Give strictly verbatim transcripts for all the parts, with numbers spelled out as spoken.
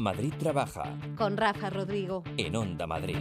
Madrid Trabaja. Con Rafa Rodrigo. En Onda Madrid.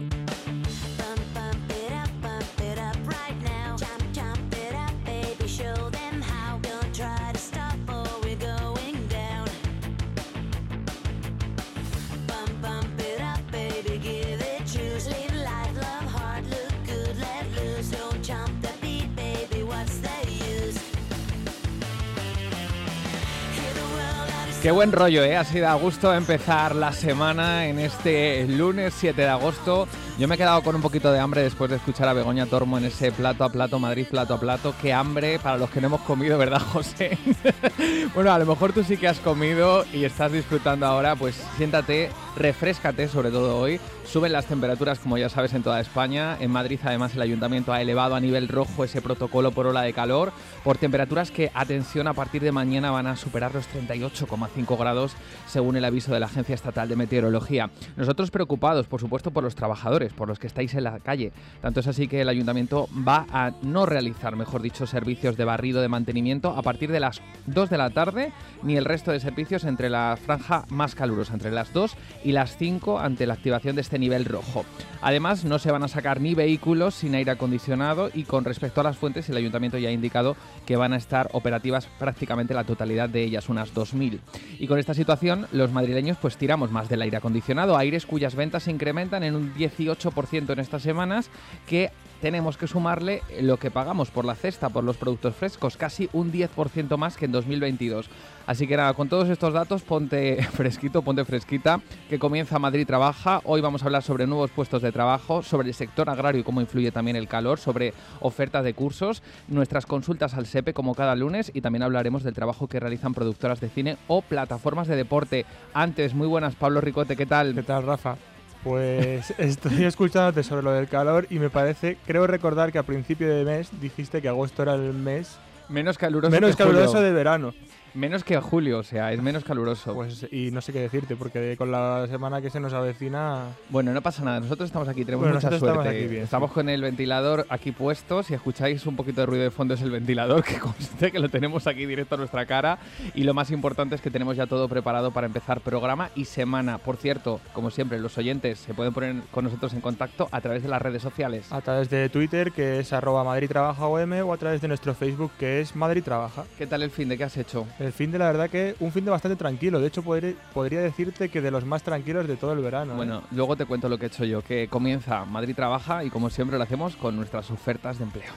Qué buen rollo, ¿eh? Ha sido a gusto empezar la semana en este lunes siete de agosto. Yo me he quedado con un poquito de hambre después de escuchar a Begoña Tormo en ese plato a plato, Madrid plato a plato. Qué hambre para los que no hemos comido, ¿verdad, José? Bueno, a lo mejor tú sí que has comido y estás disfrutando ahora, pues siéntate, refréscate, sobre todo hoy. Suben las temperaturas, como ya sabes, en toda España. En Madrid, además, el Ayuntamiento ha elevado a nivel rojo ese protocolo por ola de calor, por temperaturas que, atención, a partir de mañana van a superar los treinta y ocho coma cinco grados, según el aviso de la Agencia Estatal de Meteorología. Nosotros preocupados, por supuesto, por los trabajadores, por los que estáis en la calle. Tanto es así que el Ayuntamiento va a no realizar, mejor dicho, servicios de barrido de mantenimiento a partir de las dos de la tarde, ni el resto de servicios entre la franja más calurosa, entre las dos y las cinco, ante la activación de este nivel rojo. Además, no se van a sacar ni vehículos sin aire acondicionado, y con respecto a las fuentes, el Ayuntamiento ya ha indicado que van a estar operativas prácticamente la totalidad de ellas, unas dos mil. Y con esta situación, los madrileños pues tiramos más del aire acondicionado, aires cuyas ventas se incrementan en un dieciocho por ciento en estas semanas, que tenemos que sumarle lo que pagamos por la cesta, por los productos frescos, casi un diez por ciento más que en dos mil veintidós. Así que nada, con todos estos datos, ponte fresquito, ponte fresquita, que comienza Madrid Trabaja. Hoy vamos a hablar sobre nuevos puestos de trabajo, sobre el sector agrario y cómo influye también el calor, sobre ofertas de cursos, nuestras consultas al SEPE como cada lunes, y también hablaremos del trabajo que realizan productoras de cine o plataformas de deporte. Antes, muy buenas, Pablo Ricote, ¿qué tal? ¿Qué tal, Rafa? Pues estoy escuchándote sobre lo del calor y me parece, creo recordar que a principio de mes dijiste que agosto era el mes menos caluroso, menos que caluroso julio. de verano. Menos que julio, o sea, es menos caluroso. Pues y no sé qué decirte, porque con la semana que se nos avecina... Bueno, no pasa nada, nosotros estamos aquí, tenemos bueno, mucha nosotros suerte. Estamos, aquí bien, estamos sí. con el ventilador aquí puesto. Si escucháis un poquito de ruido de fondo, es el ventilador, que conste que lo tenemos aquí directo a nuestra cara. Y lo más importante es que tenemos ya todo preparado para empezar programa y semana. Por cierto, como siempre, los oyentes se pueden poner con nosotros en contacto a través de las redes sociales. A través de Twitter, que es arroba Madrid Trabaja O M, o a través de nuestro Facebook, que es Madrid Trabaja. ¿Qué tal el fin de qué has hecho? El fin de, la verdad que un fin de bastante tranquilo. De hecho, podré, podría decirte que de los más tranquilos de todo el verano. Bueno, ¿eh? luego te cuento lo que he hecho yo, que comienza Madrid Trabaja y como siempre lo hacemos con nuestras ofertas de empleo.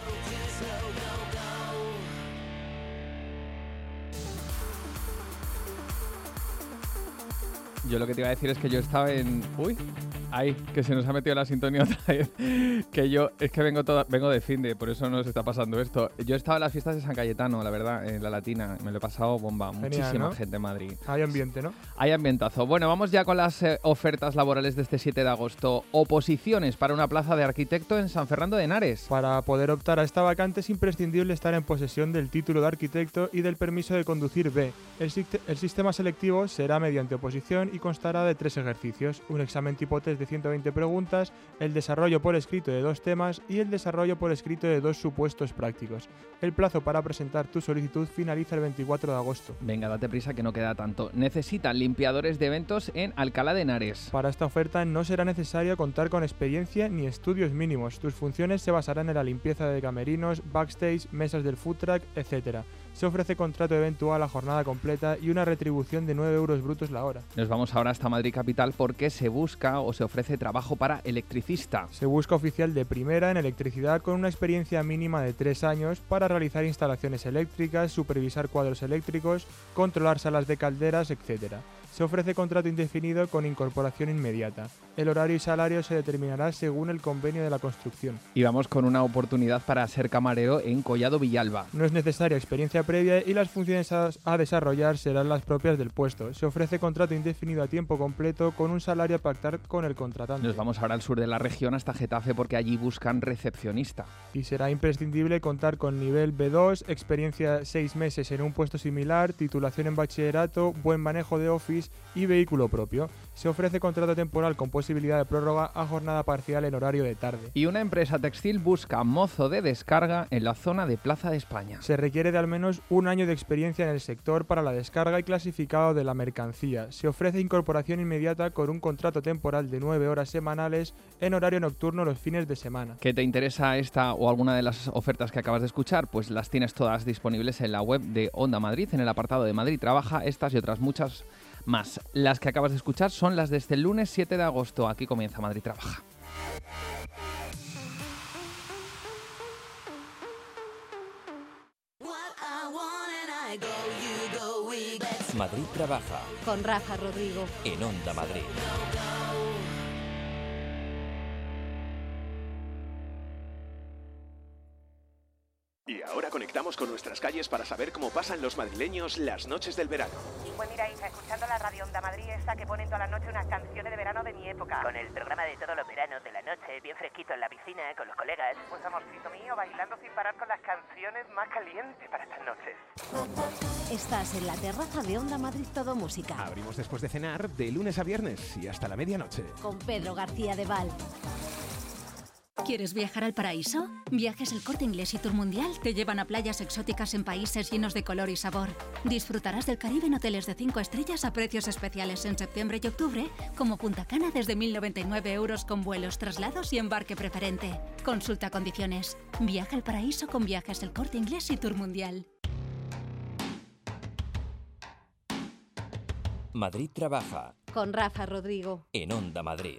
Yo lo que te iba a decir es que yo estaba en... Uy, ahí, que se nos ha metido la sintonía otra vez. Que yo, es que vengo toda, vengo de fin de, por eso nos está pasando esto. Yo estaba en las fiestas de San Cayetano, la verdad, en la Latina. Me lo he pasado bomba. Genial, muchísima ¿no? gente en Madrid. Hay ambiente, ¿no? Hay ambientazo. Bueno, vamos ya con las eh, ofertas laborales de este siete de agosto. Oposiciones para una plaza de arquitecto en San Fernando de Henares. Para poder optar a esta vacante es imprescindible estar en posesión del título de arquitecto y del permiso de conducir B. El, el sistema selectivo será mediante oposición y constará de tres ejercicios: un examen tipo test de ciento veinte preguntas, el desarrollo por escrito de dos temas y el desarrollo por escrito de dos supuestos prácticos. El plazo para presentar tu solicitud finaliza el veinticuatro de agosto. Venga, date prisa que no queda tanto. Necesitan limpiadores de eventos en Alcalá de Henares. Para esta oferta no será necesario contar con experiencia ni estudios mínimos. Tus funciones se basarán en la limpieza de camerinos, backstage, mesas del food truck, etcétera. Se ofrece contrato eventual a jornada completa y una retribución de nueve euros brutos la hora. Nos vamos ahora hasta Madrid Capital porque se busca o se ofrece trabajo para electricista. Se busca oficial de primera en electricidad con una experiencia mínima de tres años para realizar instalaciones eléctricas, supervisar cuadros eléctricos, controlar salas de calderas, etcétera. Se ofrece contrato indefinido con incorporación inmediata. El horario y salario se determinará según el convenio de la construcción. Y vamos con una oportunidad para ser camarero en Collado Villalba. No es necesaria experiencia previa y las funciones a, a desarrollar serán las propias del puesto. Se ofrece contrato indefinido a tiempo completo con un salario a pactar con el contratante. Nos vamos ahora al sur de la región hasta Getafe porque allí buscan recepcionista. Y será imprescindible contar con nivel B dos, experiencia seis meses en un puesto similar, titulación en bachillerato, buen manejo de Office gris y vehículo propio. Se ofrece contrato temporal con posibilidad de prórroga a jornada parcial en horario de tarde. Y una empresa textil busca mozo de descarga en la zona de Plaza de España. Se requiere de al menos un año de experiencia en el sector para la descarga y clasificado de la mercancía. Se ofrece incorporación inmediata con un contrato temporal de nueve horas semanales en horario nocturno los fines de semana. ¿Qué te interesa esta o alguna de las ofertas que acabas de escuchar? Pues las tienes todas disponibles en la web de Onda Madrid, en el apartado de Madrid Trabaja, estas y otras muchas más. Las que acabas de escuchar son las de este lunes siete de agosto. Aquí comienza Madrid Trabaja. Madrid Trabaja con Rafa Rodrigo en Onda Madrid. Y ahora conectamos con nuestras calles para saber cómo pasan los madrileños las noches del verano. Pues mira, Isa, escuchando la radio Onda Madrid esta que ponen toda la noche unas canciones de verano de mi época. Con el programa de todos los veranos de la noche, bien fresquito en la piscina, con los colegas. Pues amorcito mío, bailando sin parar con las canciones más calientes para estas noches. Estás en la terraza de Onda Madrid Todo Música. Abrimos después de cenar de lunes a viernes y hasta la medianoche. Con Pedro García de Val. ¿Quieres viajar al paraíso? Viajes El Corte Inglés y Tour Mundial te llevan a playas exóticas en países llenos de color y sabor. Disfrutarás del Caribe en hoteles de cinco estrellas a precios especiales en septiembre y octubre, como Punta Cana desde mil noventa y nueve euros con vuelos, traslados y embarque preferente. Consulta condiciones. Viaja al paraíso con Viajes El Corte Inglés y Tour Mundial. Madrid Trabaja con Rafa Rodrigo en Onda Madrid.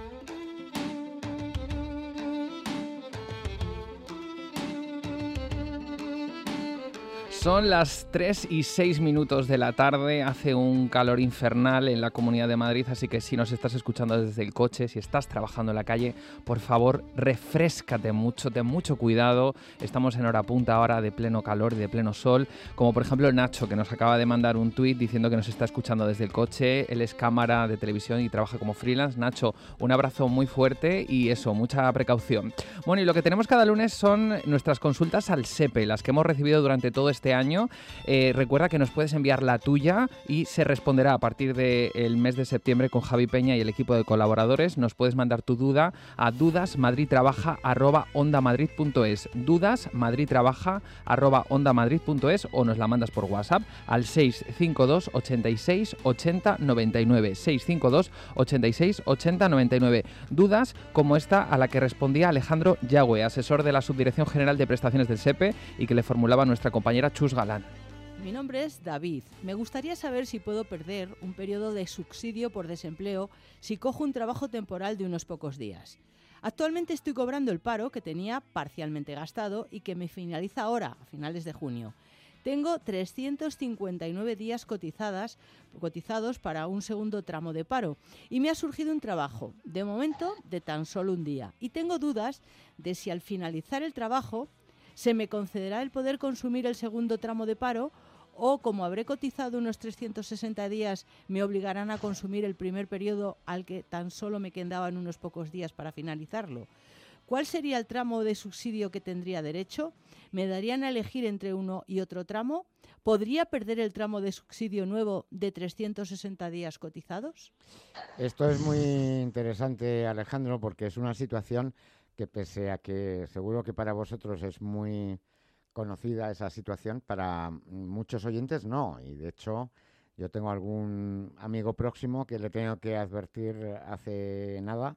Son las tres y seis minutos de la tarde, hace un calor infernal en la Comunidad de Madrid, así que si nos estás escuchando desde el coche, si estás trabajando en la calle, por favor, refréscate mucho, ten mucho cuidado. Estamos en hora punta ahora de pleno calor y de pleno sol, como por ejemplo Nacho, que nos acaba de mandar un tuit diciendo que nos está escuchando desde el coche. Él es cámara de televisión y trabaja como freelance. Nacho, un abrazo muy fuerte y eso, mucha precaución. Bueno, y lo que tenemos cada lunes son nuestras consultas al SEPE, las que hemos recibido durante todo este año. Eh, recuerda que nos puedes enviar la tuya y se responderá a partir del mes de septiembre con Javi Peña y el equipo de colaboradores. Nos puedes mandar tu duda a dudasmadridtrabaja arroba ondamadrid punto es, dudasmadridtrabaja arroba ondamadrid punto es, o nos la mandas por WhatsApp al seis cinco dos ochenta y seis ochenta noventa y nueve, seis cinco dos ochenta y seis ochenta noventa y nueve. Dudas como esta a la que respondía Alejandro Yagüe, asesor de la Subdirección General de Prestaciones del SEPE, y que le formulaba nuestra compañera Chus Galán. Mi nombre es David. Me gustaría saber si puedo perder un periodo de subsidio por desempleo si cojo un trabajo temporal de unos pocos días. Actualmente estoy cobrando el paro que tenía parcialmente gastado y que me finaliza ahora, a finales de junio. Tengo trescientos cincuenta y nueve días cotizadas, cotizados para un segundo tramo de paro y me ha surgido un trabajo, de momento de tan solo un día. Y tengo dudas de si al finalizar el trabajo se me concederá el poder consumir el segundo tramo de paro o, como habré cotizado unos trescientos sesenta días, me obligarán a consumir el primer periodo al que tan solo me quedaban unos pocos días para finalizarlo. ¿Cuál sería el tramo de subsidio que tendría derecho? ¿Me darían a elegir entre uno y otro tramo? ¿Podría perder el tramo de subsidio nuevo de trescientos sesenta días cotizados? Esto es muy interesante, Alejandro, porque es una situación que, pese a que seguro que para vosotros es muy conocida esa situación, para muchos oyentes no. Y de hecho, yo tengo algún amigo próximo que le tengo que advertir hace nada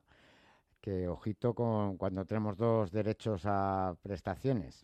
que ojito con cuando tenemos dos derechos a prestaciones.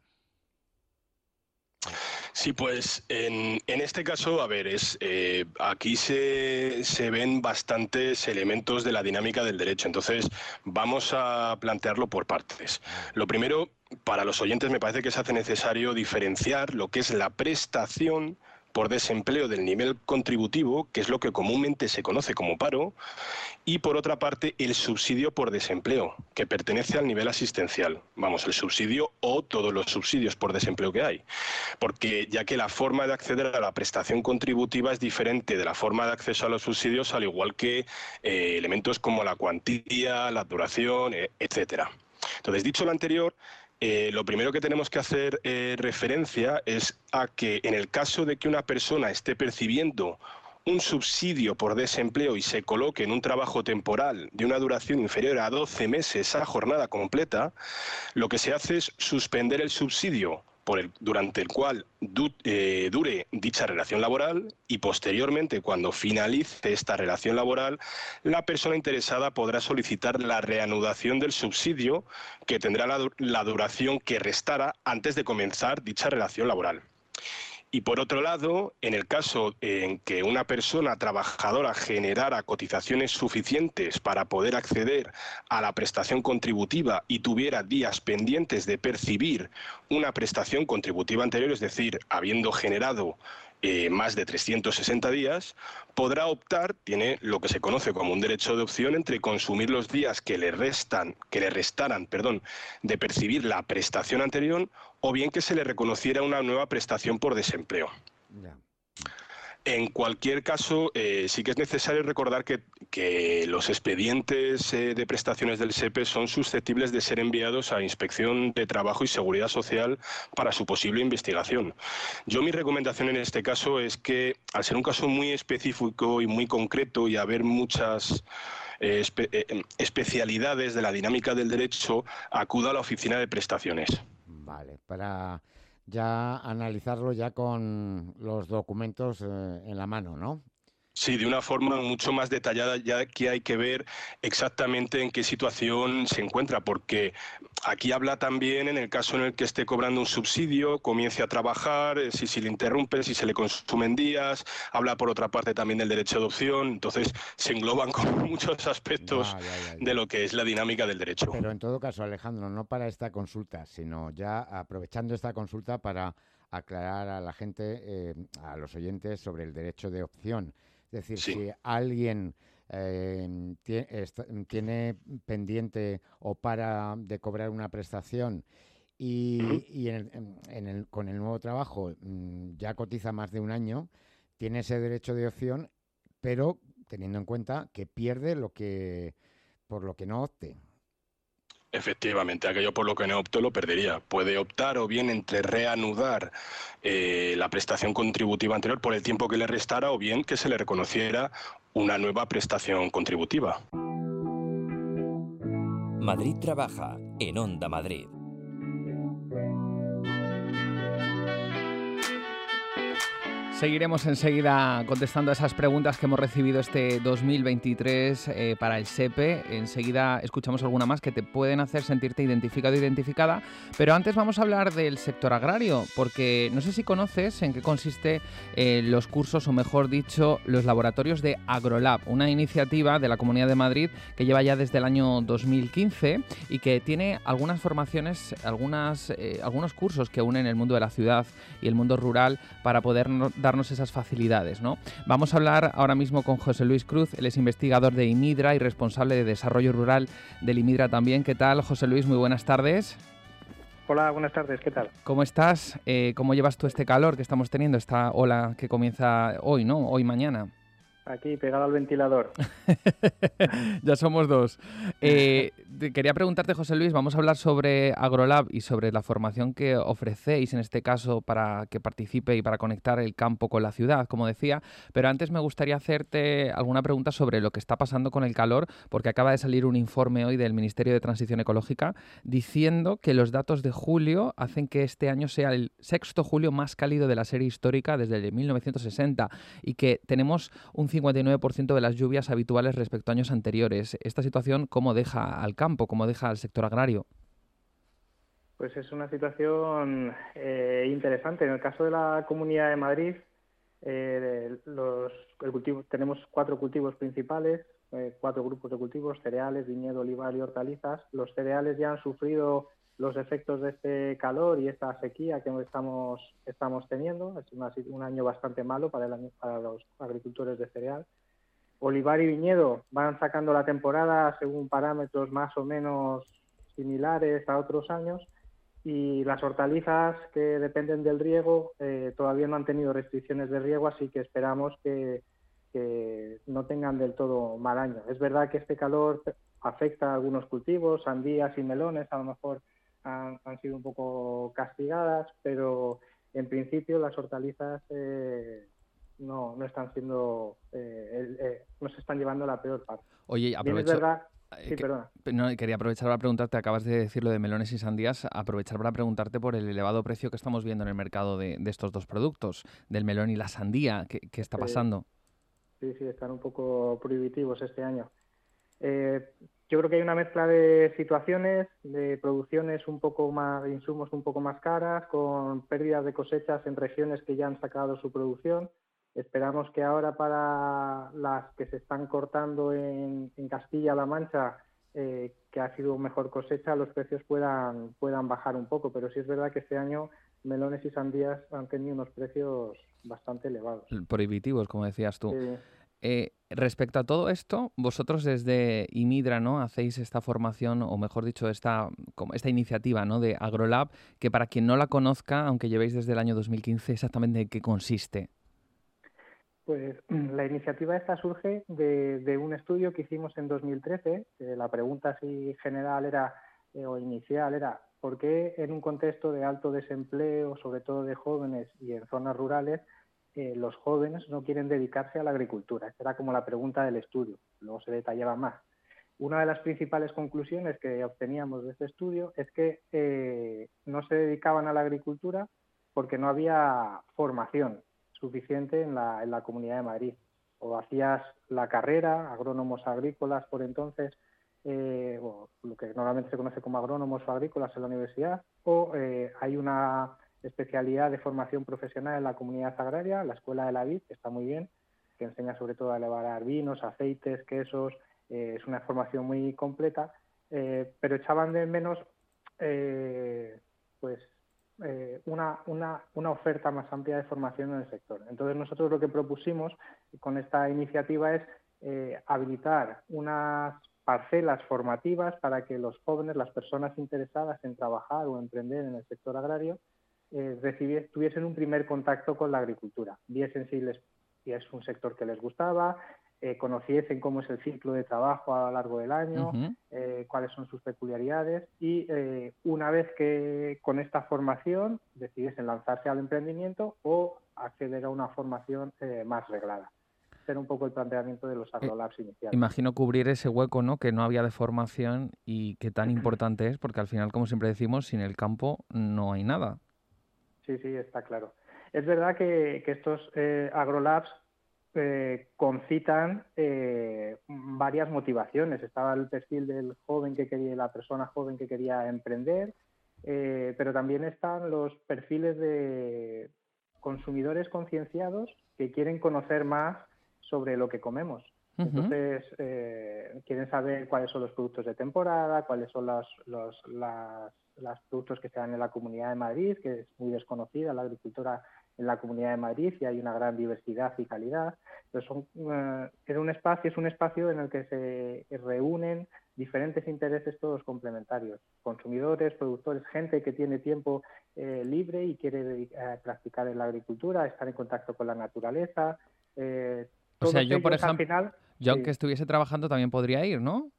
Sí, pues en, en este caso, a ver, es eh, aquí se, se ven bastantes elementos de la dinámica del derecho, entonces vamos a plantearlo por partes. Lo primero, para los oyentes me parece que se hace necesario diferenciar lo que es la prestación por desempleo del nivel contributivo, que es lo que comúnmente se conoce como paro, y por otra parte el subsidio por desempleo, que pertenece al nivel asistencial. Vamos, el subsidio o todos los subsidios por desempleo que hay. Porque ya que la forma de acceder a la prestación contributiva es diferente de la forma de acceso a los subsidios, al igual que eh, elementos como la cuantía, la duración, eh, etcétera. Entonces, dicho lo anterior, Eh, lo primero que tenemos que hacer eh, referencia es a que en el caso de que una persona esté percibiendo un subsidio por desempleo y se coloque en un trabajo temporal de una duración inferior a doce meses a jornada completa, lo que se hace es suspender el subsidio por el, durante el cual du, eh, dure dicha relación laboral y posteriormente, cuando finalice esta relación laboral, la persona interesada podrá solicitar la reanudación del subsidio, que tendrá la, la duración que restara antes de comenzar dicha relación laboral. Y por otro lado, en el caso en que una persona trabajadora generara cotizaciones suficientes para poder acceder a la prestación contributiva y tuviera días pendientes de percibir una prestación contributiva anterior, es decir, habiendo generado eh, más de trescientos sesenta días, podrá optar, tiene lo que se conoce como un derecho de opción entre consumir los días que le restan, que le restaran, perdón, de percibir la prestación anterior, o bien que se le reconociera una nueva prestación por desempleo. Ya. En cualquier caso, eh, sí que es necesario recordar que, que los expedientes eh, de prestaciones del S E P E son susceptibles de ser enviados a Inspección de Trabajo y Seguridad Social para su posible investigación. Yo mi recomendación en este caso es que, al ser un caso muy específico y muy concreto y haber muchas eh, espe eh, especialidades de la dinámica del derecho, acuda a la oficina de prestaciones. Vale, para ya analizarlo ya con los documentos eh, en la mano, ¿no? Sí, de una forma mucho más detallada, ya que hay que ver exactamente en qué situación se encuentra, porque aquí habla también en el caso en el que esté cobrando un subsidio, comience a trabajar, si se le interrumpe, si se le consumen días, habla por otra parte también del derecho de opción, entonces se engloban con muchos aspectos ya, ya, ya, ya. de lo que es la dinámica del derecho. Pero en todo caso, Alejandro, no para esta consulta, sino ya aprovechando esta consulta para aclarar a la gente, eh, a los oyentes, sobre el derecho de opción. Es decir, Sí. si alguien eh, tie- est- tiene pendiente o para de cobrar una prestación y, Ujú. y en el- en- en el- con el nuevo trabajo mm, ya cotiza más de un año, tiene ese derecho de opción, pero teniendo en cuenta que pierde lo que por lo que no opte. Efectivamente, aquello por lo que no optó lo perdería. Puede optar o bien entre reanudar eh, la prestación contributiva anterior por el tiempo que le restara, o bien que se le reconociera una nueva prestación contributiva. Madrid trabaja en Onda Madrid. Seguiremos enseguida contestando a esas preguntas que hemos recibido este dos mil veintitrés eh, para el S E P E. Enseguida escuchamos alguna más que te pueden hacer sentirte identificado o identificada. Pero antes vamos a hablar del sector agrario, porque no sé si conoces en qué consiste eh, los cursos, o mejor dicho, los laboratorios de AgroLab, una iniciativa de la Comunidad de Madrid que lleva ya desde el año dos mil quince y que tiene algunas formaciones, algunas, eh, algunos cursos que unen el mundo de la ciudad y el mundo rural para poder no, darnos esas facilidades, ¿no? Vamos a hablar ahora mismo con José Luis Cruz, él es investigador de IMIDRA y responsable de desarrollo rural del IMIDRA también. ¿Qué tal, José Luis? Muy buenas tardes. Hola, buenas tardes, ¿qué tal? ¿Cómo estás? Eh, ¿Cómo llevas tú este calor que estamos teniendo, esta ola que comienza hoy, ¿no? Hoy, mañana. Aquí, pegado al ventilador. Ya somos dos. Eh, te quería preguntarte, José Luis, vamos a hablar sobre AgroLab y sobre la formación que ofrecéis, en este caso, para que participe y para conectar el campo con la ciudad, como decía. Pero antes me gustaría hacerte alguna pregunta sobre lo que está pasando con el calor, porque acaba de salir un informe hoy del Ministerio de Transición Ecológica diciendo que los datos de julio hacen que este año sea el sexto julio más cálido de la serie histórica desde mil novecientos sesenta y que tenemos un cincuenta y nueve por ciento de las lluvias habituales respecto a años anteriores. Esta situación, ¿cómo deja al campo, cómo deja al sector agrario? Pues es una situación eh, interesante. En el caso de la Comunidad de Madrid, eh, los, el cultivo, tenemos cuatro cultivos principales, eh, cuatro grupos de cultivos: cereales, viñedo, olivar y hortalizas. Los cereales ya han sufrido los efectos de este calor y esta sequía que estamos, estamos teniendo. Es una, un año bastante malo para, el año, para los agricultores de cereal. Olivar y viñedo van sacando la temporada según parámetros más o menos similares a otros años, y las hortalizas, que dependen del riego, eh, todavía no han tenido restricciones de riego, así que esperamos que, que no tengan del todo mal año. Es verdad que este calor afecta a algunos cultivos, sandías y melones, a lo mejor han, han sido un poco castigadas, pero en principio las hortalizas eh, no, no están siendo, eh, el, eh, no se están llevando la peor parte. Oye, Bien, aprovecho... es verdad... Sí, que, perdona. no, quería aprovechar para preguntarte, acabas de decir lo de melones y sandías, aprovechar para preguntarte por el elevado precio que estamos viendo en el mercado de, de estos dos productos, del melón y la sandía. ¿Qué, qué está pasando? Sí, sí, están un poco prohibitivos este año. Eh, yo creo que hay una mezcla de situaciones, de producciones un poco más, de insumos un poco más caras, con pérdidas de cosechas en regiones que ya han sacado su producción. Esperamos que ahora para las que se están cortando en, en Castilla-La Mancha, eh, que ha sido mejor cosecha, los precios puedan, puedan bajar un poco. Pero sí es verdad que este año melones y sandías han tenido unos precios bastante elevados. Prohibitivos, como decías tú. Sí. Eh, respecto a todo esto, vosotros desde IMIDRA, ¿no?, hacéis esta formación, o mejor dicho, esta, esta iniciativa, ¿no?, de AgroLab, que para quien no la conozca, aunque llevéis desde el año dos mil quince, exactamente ¿en qué consiste? Pues la iniciativa esta surge de, de un estudio que hicimos en dos mil trece. Eh, la pregunta así general era, eh, o inicial era, ¿por qué en un contexto de alto desempleo, sobre todo de jóvenes y en zonas rurales, eh, los jóvenes no quieren dedicarse a la agricultura? Esta era como la pregunta del estudio, luego se detallaba más. Una de las principales conclusiones que obteníamos de este estudio es que eh, no se dedicaban a la agricultura porque no había formación suficiente en la, en la Comunidad de Madrid. O hacías la carrera, agrónomos agrícolas por entonces, eh, o lo que normalmente se conoce como agrónomos o agrícolas en la universidad, o eh, hay una especialidad de formación profesional en la comunidad agraria, la Escuela de la Vid, que está muy bien, que enseña sobre todo a elaborar vinos, aceites, quesos, eh, es una formación muy completa, eh, pero echaban de menos eh, pues Eh, una, una, una oferta más amplia de formación en el sector. Entonces nosotros lo que propusimos con esta iniciativa es eh, habilitar unas parcelas formativas para que los jóvenes, las personas interesadas en trabajar o emprender en el sector agrario, eh, recibies, tuviesen un primer contacto con la agricultura, viesen si, les, si es un sector que les gustaba, Eh, conociesen cómo es el ciclo de trabajo a lo largo del año, uh-huh. eh, cuáles son sus peculiaridades y eh, una vez que con esta formación decidiesen lanzarse al emprendimiento o acceder a una formación eh, más reglada. Ese era un poco el planteamiento de los AgroLabs eh, iniciales. Imagino cubrir ese hueco, ¿no?, que no había de formación y que tan importante es, porque al final, como siempre decimos, sin el campo no hay nada. Sí, sí, está claro. Es verdad que, que estos eh, AgroLabs Eh, concitan eh, varias motivaciones. Estaba el perfil del joven que quería, la persona joven que quería emprender, eh, pero también están los perfiles de consumidores concienciados que quieren conocer más sobre lo que comemos. Uh-huh. Entonces, eh, quieren saber cuáles son los productos de temporada, cuáles son los, los las, los productos que se dan en la Comunidad de Madrid, que es muy desconocida la agricultura en la Comunidad de Madrid y hay una gran diversidad y calidad. Entonces son, uh, es un espacio, es un espacio en el que se reúnen diferentes intereses todos complementarios. Consumidores, productores, gente que tiene tiempo eh, libre y quiere eh, practicar en la agricultura, estar en contacto con la naturaleza. Eh, o sea, yo, por ejemplo, final, yo sí. aunque estuviese trabajando también podría ir, ¿no?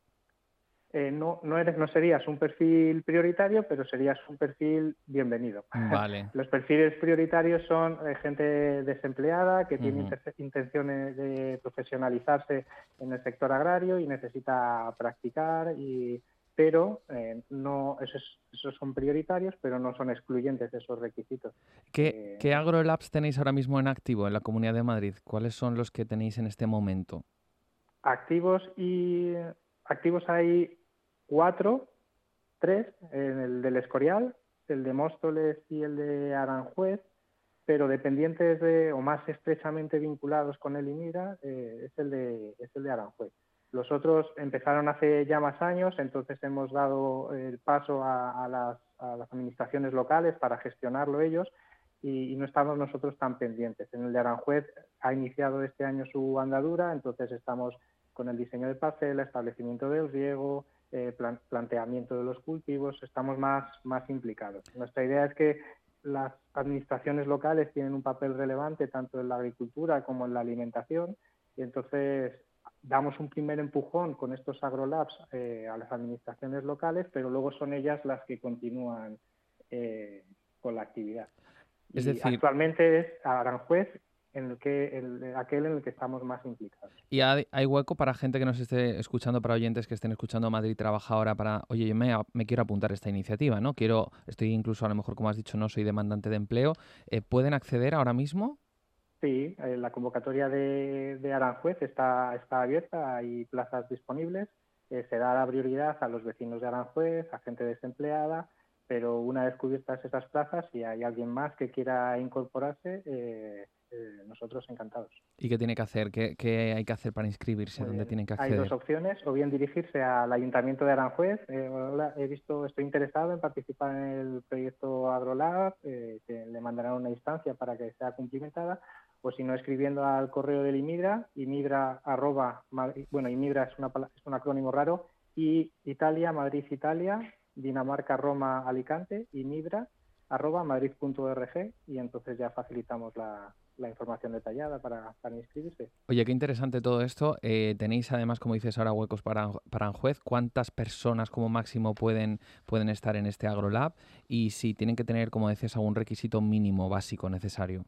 Eh, no, no, eres, no serías un perfil prioritario, pero serías un perfil bienvenido. Vale. Los perfiles prioritarios son eh, gente desempleada que uh-huh. tiene inter- intenciones de profesionalizarse en el sector agrario y necesita practicar, y, pero eh, no esos, esos son prioritarios, pero no son excluyentes de esos requisitos. ¿Qué, eh, ¿Qué AgroLabs tenéis ahora mismo en activo en la Comunidad de Madrid? ¿Cuáles son los que tenéis en este momento? Activos y activos hay cuatro, tres, en el del Escorial, el de Móstoles y el de Aranjuez, pero dependientes de, o más estrechamente vinculados con el IMIDRA, eh, es, el de, es el de Aranjuez. Los otros empezaron hace ya más años, entonces hemos dado el paso a, a, las, a las administraciones locales para gestionarlo ellos y, y no estamos nosotros tan pendientes. En el de Aranjuez ha iniciado este año su andadura, entonces estamos con el diseño de parcela, establecimiento del riego, Eh, plan, planteamiento de los cultivos, estamos más, más implicados. Nuestra idea es que las administraciones locales tienen un papel relevante tanto en la agricultura como en la alimentación y entonces damos un primer empujón con estos AgroLabs eh, a las administraciones locales, pero luego son ellas las que continúan eh, con la actividad. Es y decir... actualmente es Aranjuez en el que el, aquel en el que estamos más implicados. ¿Y hay, hay hueco para gente que nos esté escuchando, para oyentes que estén escuchando Madrid Trabaja ahora para, oye, yo me, me quiero apuntar a esta iniciativa, ¿no? Quiero, estoy incluso, a lo mejor, como has dicho, no soy demandante de empleo. Eh, ¿Pueden acceder ahora mismo? Sí, eh, la convocatoria de, de Aranjuez está, está abierta, hay plazas disponibles. Eh, se da la prioridad a los vecinos de Aranjuez, a gente desempleada, pero una vez cubiertas esas plazas, si hay alguien más que quiera incorporarse, eh, eh, nosotros encantados. ¿Y qué tiene que hacer? ¿Qué, qué hay que hacer para inscribirse? Muy ¿Dónde bien. tienen que acceder? Hay dos opciones, o bien dirigirse al Ayuntamiento de Aranjuez. Eh, hola, he visto, estoy interesado en participar en el proyecto AgroLab, eh, que le mandarán una instancia para que sea cumplimentada, o si no, escribiendo al correo del IMIDRA, imidra arroba, bueno, IMIDRA es, una, es un acrónimo raro, y Italia, Madrid, Italia, Dinamarca, Roma, Alicante, imidra arroba madrid punto org, y entonces ya facilitamos la, la información detallada para, para inscribirse. Oye, qué interesante todo esto. Eh, tenéis además, como dices ahora, huecos para, para Aranjuez. ¿Cuántas personas como máximo pueden, pueden estar en este AgroLab? Y si tienen que tener, como decías, algún requisito mínimo básico necesario.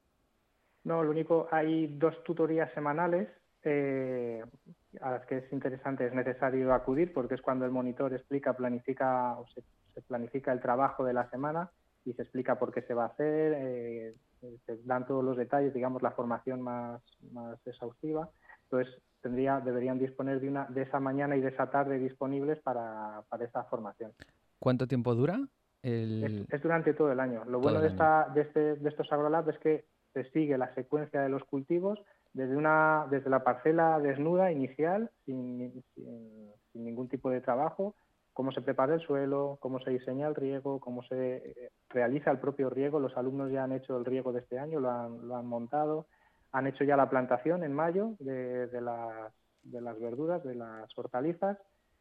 No, lo único, hay dos tutorías semanales eh, a las que es interesante, es necesario acudir, porque es cuando el monitor explica, planifica o se, se planifica el trabajo de la semana y se explica por qué se va a hacer, eh, se dan todos los detalles, digamos, la formación más, más exhaustiva. Entonces, tendría, deberían disponer de, una, de esa mañana y de esa tarde disponibles para, para esa formación. ¿Cuánto tiempo dura? El... Es, es durante todo el año. Lo bueno de, esta, de, este, de estos AgroLab es que se sigue la secuencia de los cultivos desde una desde la parcela desnuda inicial, sin, sin, sin ningún tipo de trabajo, cómo se prepara el suelo, cómo se diseña el riego, cómo se realiza el propio riego. Los alumnos ya han hecho el riego de este año, lo han, lo han montado, han hecho ya la plantación en mayo de, de, las, de las verduras, de las hortalizas,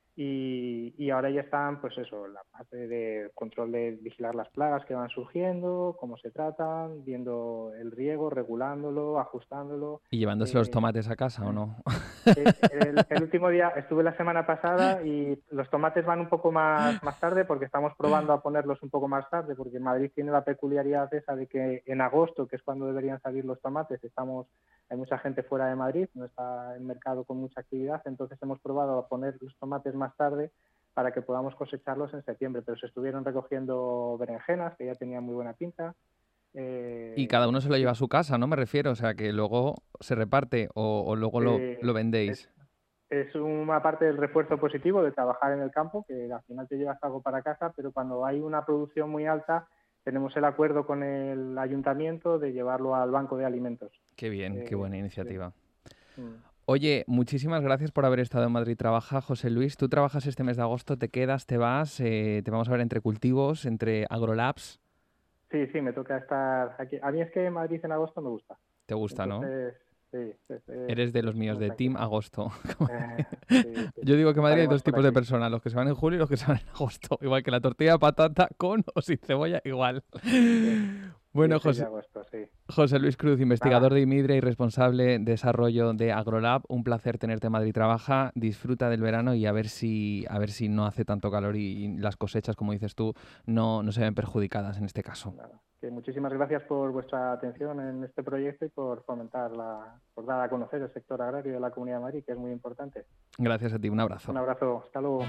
y, y ahora ya están, pues eso, la parte de control de vigilar las plagas que van surgiendo, cómo se tratan, viendo el riego, regulándolo, ajustándolo. ¿Y llevándose eh, los tomates a casa o no? El, el último día estuve la semana pasada y los tomates van un poco más, más tarde, porque estamos probando a ponerlos un poco más tarde, porque Madrid tiene la peculiaridad esa de que en agosto, que es cuando deberían salir los tomates, estamos hay mucha gente fuera de Madrid, no está el mercado con mucha actividad, entonces hemos probado a poner los tomates más tarde para que podamos cosecharlos en septiembre, pero se estuvieron recogiendo berenjenas, que ya tenían muy buena pinta. Eh, y cada uno se lo lleva a su casa, ¿no? Me refiero, o sea, que luego se reparte o, o luego lo, eh, lo vendéis. Es, es una parte del refuerzo positivo de trabajar en el campo, que al final te llevas algo para casa, pero cuando hay una producción muy alta, tenemos el acuerdo con el ayuntamiento de llevarlo al banco de alimentos. Qué bien, eh, qué buena iniciativa. Sí. Oye, muchísimas gracias por haber estado en Madrid Trabaja, José Luis. Tú trabajas este mes de agosto, te quedas, te vas, eh, te vamos a ver entre cultivos, entre AgroLabs. Sí, sí, me toca estar aquí. A mí es que Madrid en agosto me gusta. ¿Te gusta, Entonces, no? Sí, es, es, Eres de los míos, de Team Agosto. Eh, sí, sí. Yo digo que en Madrid hay dos tipos aquí. de personas, los que se van en julio y los que se van en agosto. Igual que la tortilla de patata con o sin cebolla, igual. Sí. Bueno, José, José, agosto, sí. José Luis Cruz, investigador Nada. de IMIDRA y responsable de desarrollo de AgroLab. Un placer tenerte en Madrid Trabaja. Disfruta del verano y a ver si a ver si no hace tanto calor y, y las cosechas, como dices tú, no, no se ven perjudicadas en este caso. Nada. Que muchísimas gracias por vuestra atención en este proyecto y por fomentar, la, por dar a conocer el sector agrario de la Comunidad de Madrid, que es muy importante. Gracias a ti. Un abrazo. Un abrazo. Hasta luego.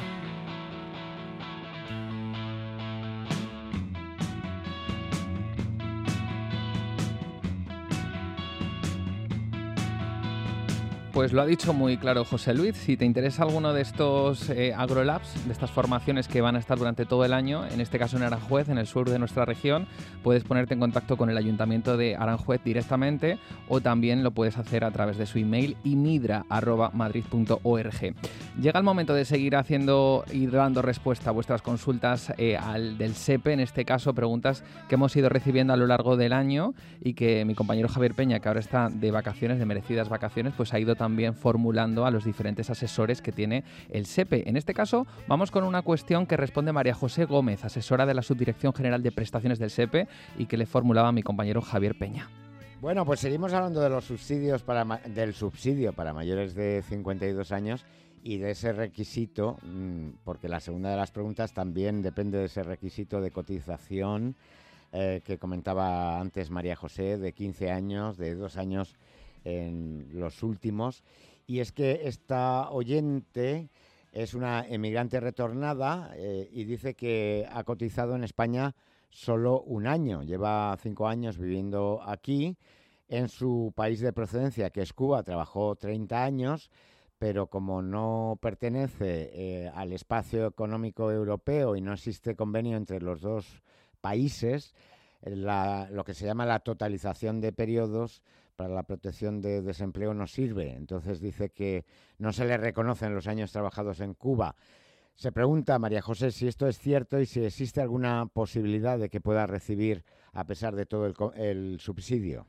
Pues lo ha dicho muy claro José Luis. Si te interesa alguno de estos eh, AgroLabs, de estas formaciones que van a estar durante todo el año, en este caso en Aranjuez, en el sur de nuestra región, puedes ponerte en contacto con el Ayuntamiento de Aranjuez directamente o también lo puedes hacer a través de su email imidra arroba madrid punto org. Llega el momento de seguir haciendo y dando respuesta a vuestras consultas eh, al del SEPE, en este caso preguntas que hemos ido recibiendo a lo largo del año y que mi compañero Javier Peña, que ahora está de vacaciones, de merecidas vacaciones, pues ha ido también también formulando a los diferentes asesores que tiene el SEPE. En este caso, vamos con una cuestión que responde María José Gómez, asesora de la Subdirección General de Prestaciones del SEPE, y que le formulaba a mi compañero Javier Peña. Bueno, pues seguimos hablando de los subsidios para del subsidio para mayores de cincuenta y dos años y de ese requisito, porque la segunda de las preguntas también depende de ese requisito de cotización eh, que comentaba antes María José, de quince años, de dos años en los últimos. Y es que esta oyente es una emigrante retornada eh, y dice que ha cotizado en España solo un año. Lleva cinco años viviendo aquí. En su país de procedencia, que es Cuba, trabajó treinta años, pero como no pertenece eh, al espacio económico europeo y no existe convenio entre los dos países, la, lo que se llama la totalización de periodos para la protección de desempleo no sirve. Entonces dice que no se le reconocen los años trabajados en Cuba. Se pregunta, María José, si esto es cierto y si existe alguna posibilidad de que pueda recibir, a pesar de todo, el, el subsidio.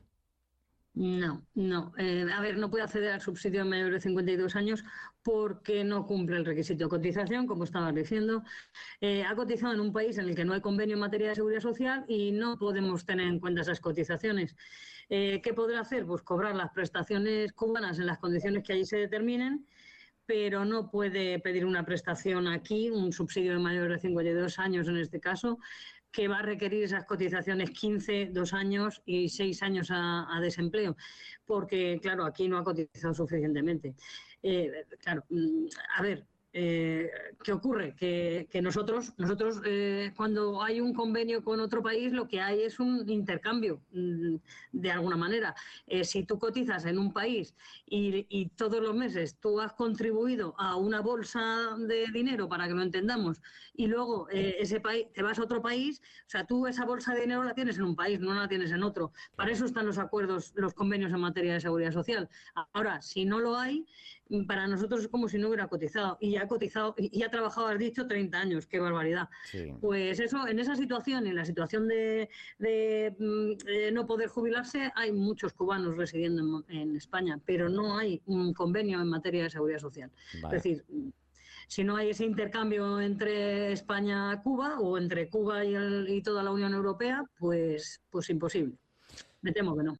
No, no. Eh, a ver, no puede acceder al subsidio de mayor de cincuenta y dos años porque no cumple el requisito de cotización, como estabas diciendo. Eh, ha cotizado en un país en el que no hay convenio en materia de seguridad social y no podemos tener en cuenta esas cotizaciones. Eh, ¿Qué podrá hacer? Pues cobrar las prestaciones cubanas en las condiciones que allí se determinen, pero no puede pedir una prestación aquí, un subsidio de mayor de cincuenta y dos años en este caso, que va a requerir esas cotizaciones quince, dos años y seis años a, a desempleo, porque, claro, aquí no ha cotizado suficientemente. Eh, claro, a ver, eh, ¿qué ocurre? Que, que nosotros, nosotros eh, cuando hay un convenio con otro país, lo que hay es un intercambio, de alguna manera. Eh, si tú cotizas en un país y, y todos los meses tú has contribuido a una bolsa de dinero, para que lo entendamos, y luego eh, ese país te vas a otro país, o sea, tú esa bolsa de dinero la tienes en un país, no la tienes en otro. Para eso están los acuerdos, los convenios en materia de seguridad social. Ahora, si no lo hay, para nosotros es como si no hubiera cotizado. Y ya ha cotizado, y ha trabajado, has dicho, treinta años. ¡Qué barbaridad! Sí. Pues eso, en esa situación, en la situación de, de, de no poder jubilarse, hay muchos cubanos residiendo en, en España, pero no hay un convenio en materia de seguridad social. Vale. Es decir, si no hay ese intercambio entre España y Cuba, o entre Cuba y, el, y toda la Unión Europea, pues, pues imposible. Me temo que no.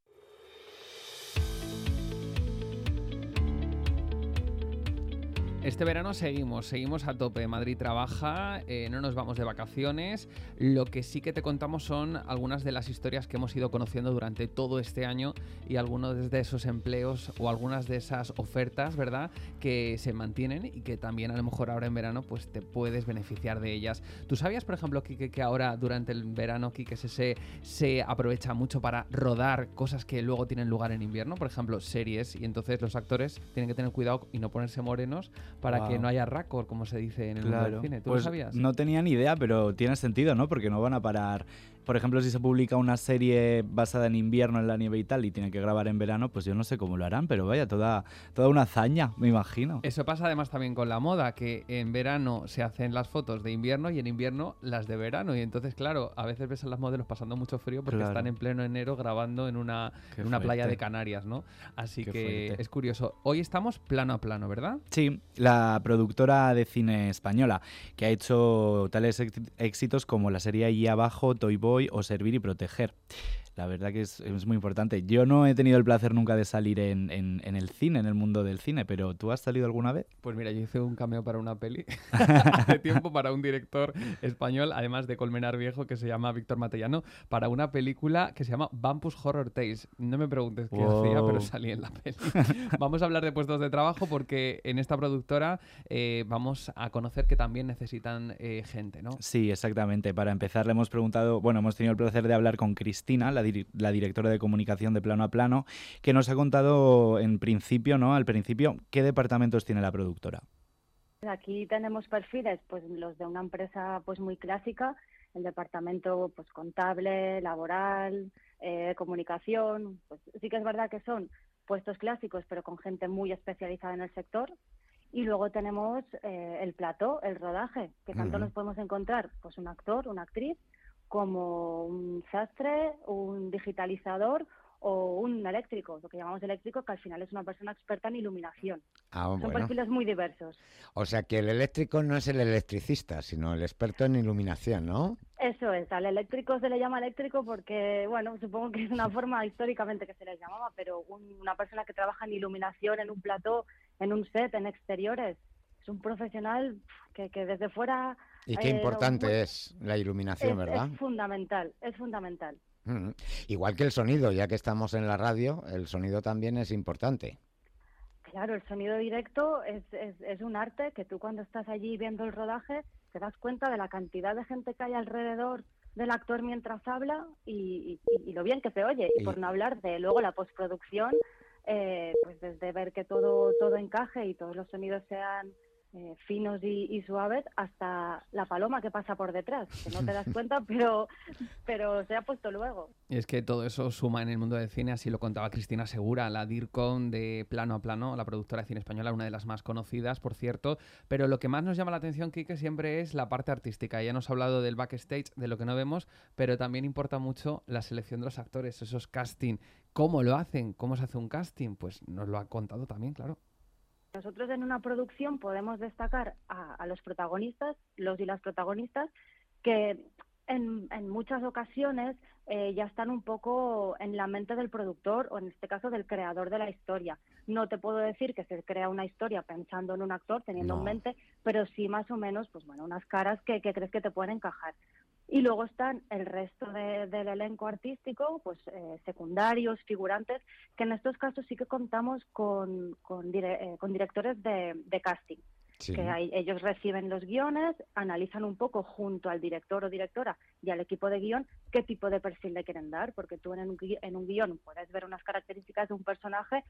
Este verano seguimos, seguimos a tope. Madrid trabaja, eh, no nos vamos de vacaciones. Lo que sí que te contamos son algunas de las historias que hemos ido conociendo durante todo este año y algunos de esos empleos o algunas de esas ofertas, ¿verdad?, que se mantienen y que también a lo mejor ahora en verano pues te puedes beneficiar de ellas. ¿Tú sabías, por ejemplo, Quique, que ahora durante el verano, Quique, se, se aprovecha mucho para rodar cosas que luego tienen lugar en invierno? Por ejemplo, series, y entonces los actores tienen que tener cuidado y no ponerse morenos para wow. que no haya raccord, como se dice en el claro. mundo del cine. ¿Tú pues lo sabías? No tenía ni idea, pero tiene sentido, ¿no? Porque no van a parar. Por ejemplo, si se publica una serie basada en invierno, en la nieve y tal, y tienen que grabar en verano, pues yo no sé cómo lo harán, pero vaya, toda, toda una hazaña, me imagino. Eso pasa además también con la moda, que en verano se hacen las fotos de invierno y en invierno las de verano. Y entonces, claro, a veces ves a las modelos pasando mucho frío porque claro. están en pleno enero grabando en una, en una playa de Canarias, ¿no? Así Qué que fuerte. Es curioso. Hoy estamos plano a plano, ¿verdad? Sí, la productora de cine española, que ha hecho tales éxitos como la serie Allí Abajo, Toy Boy o Servir y Proteger. La verdad que es, es muy importante. Yo no he tenido el placer nunca de salir en, en, en el cine, en el mundo del cine, pero ¿tú has salido alguna vez? Pues mira, yo hice un cameo para una peli hace tiempo para un director español, además de Colmenar Viejo, que se llama Víctor Matellano, para una película que se llama Bumpus Horror Tales. No me preguntes qué wow. hacía, pero salí en la peli. Vamos a hablar de puestos de trabajo porque en esta productora eh, vamos a conocer que también necesitan eh, gente, ¿no? Sí, exactamente. Para empezar le hemos preguntado, bueno, hemos tenido el placer de hablar con Cristina, la la directora de comunicación de Plano a Plano, que nos ha contado en principio, ¿no? Al principio, ¿qué departamentos tiene la productora? Aquí tenemos perfiles, pues los de una empresa pues muy clásica, el departamento pues contable, laboral, eh, comunicación. Pues sí que es verdad que son puestos clásicos, pero con gente muy especializada en el sector. Y luego tenemos eh, el plató, el rodaje, que tanto uh-huh. nos podemos encontrar, pues un actor, una actriz, como un sastre, un digitalizador o un eléctrico, lo que llamamos eléctrico, que al final es una persona experta en iluminación. Ah, Son bueno. perfiles muy diversos. O sea que el eléctrico no es el electricista, sino el experto en iluminación, ¿no? Eso es, al eléctrico se le llama eléctrico porque, bueno, supongo que es una forma históricamente que se les llamaba, pero un, una persona que trabaja en iluminación, en un plató, en un set, en exteriores, es un profesional que, que desde fuera Y qué Eh, importante muy- es la iluminación, es, ¿verdad? es fundamental, es fundamental. Mm. Igual que el sonido, ya que estamos en la radio, el sonido también es importante. Claro, el sonido directo es, es, es un arte que tú cuando estás allí viendo el rodaje te das cuenta de la cantidad de gente que hay alrededor del actor mientras habla y, y, y lo bien que se oye. Y, Y- por no hablar de luego la postproducción, eh, pues desde ver que todo, todo encaje y todos los sonidos sean eh, finos y, y suaves, hasta la paloma que pasa por detrás, que no te das cuenta, pero, pero se ha puesto luego. Y es que todo eso suma en el mundo del cine, así lo contaba Cristina Segura, la DIRCOM de Plano a Plano, la productora de cine española, una de las más conocidas, por cierto. Pero lo que más nos llama la atención, Quique, siempre es la parte artística. Ya nos ha hablado del backstage, de lo que no vemos, pero también importa mucho la selección de los actores, esos casting. ¿Cómo lo hacen? ¿Cómo se hace un casting? Pues nos lo ha contado también, claro. Nosotros en una producción podemos destacar a, a los protagonistas, los y las protagonistas, que en, en muchas ocasiones eh, ya están un poco en la mente del productor o en este caso del creador de la historia. No te puedo decir que se crea una historia pensando en un actor, teniendo No. en mente, pero sí más o menos, pues bueno, unas caras que, que crees que te pueden encajar. Y luego están el resto de- del elenco artístico, pues eh, secundarios, figurantes, que en estos casos sí que contamos con, con, dire- eh, con directores de, de casting. Sí. Que hay- ellos reciben los guiones, analizan un poco junto al director o directora y al equipo de guión qué tipo de perfil le quieren dar, porque tú en un, gui- en un guión puedes ver unas características de un personaje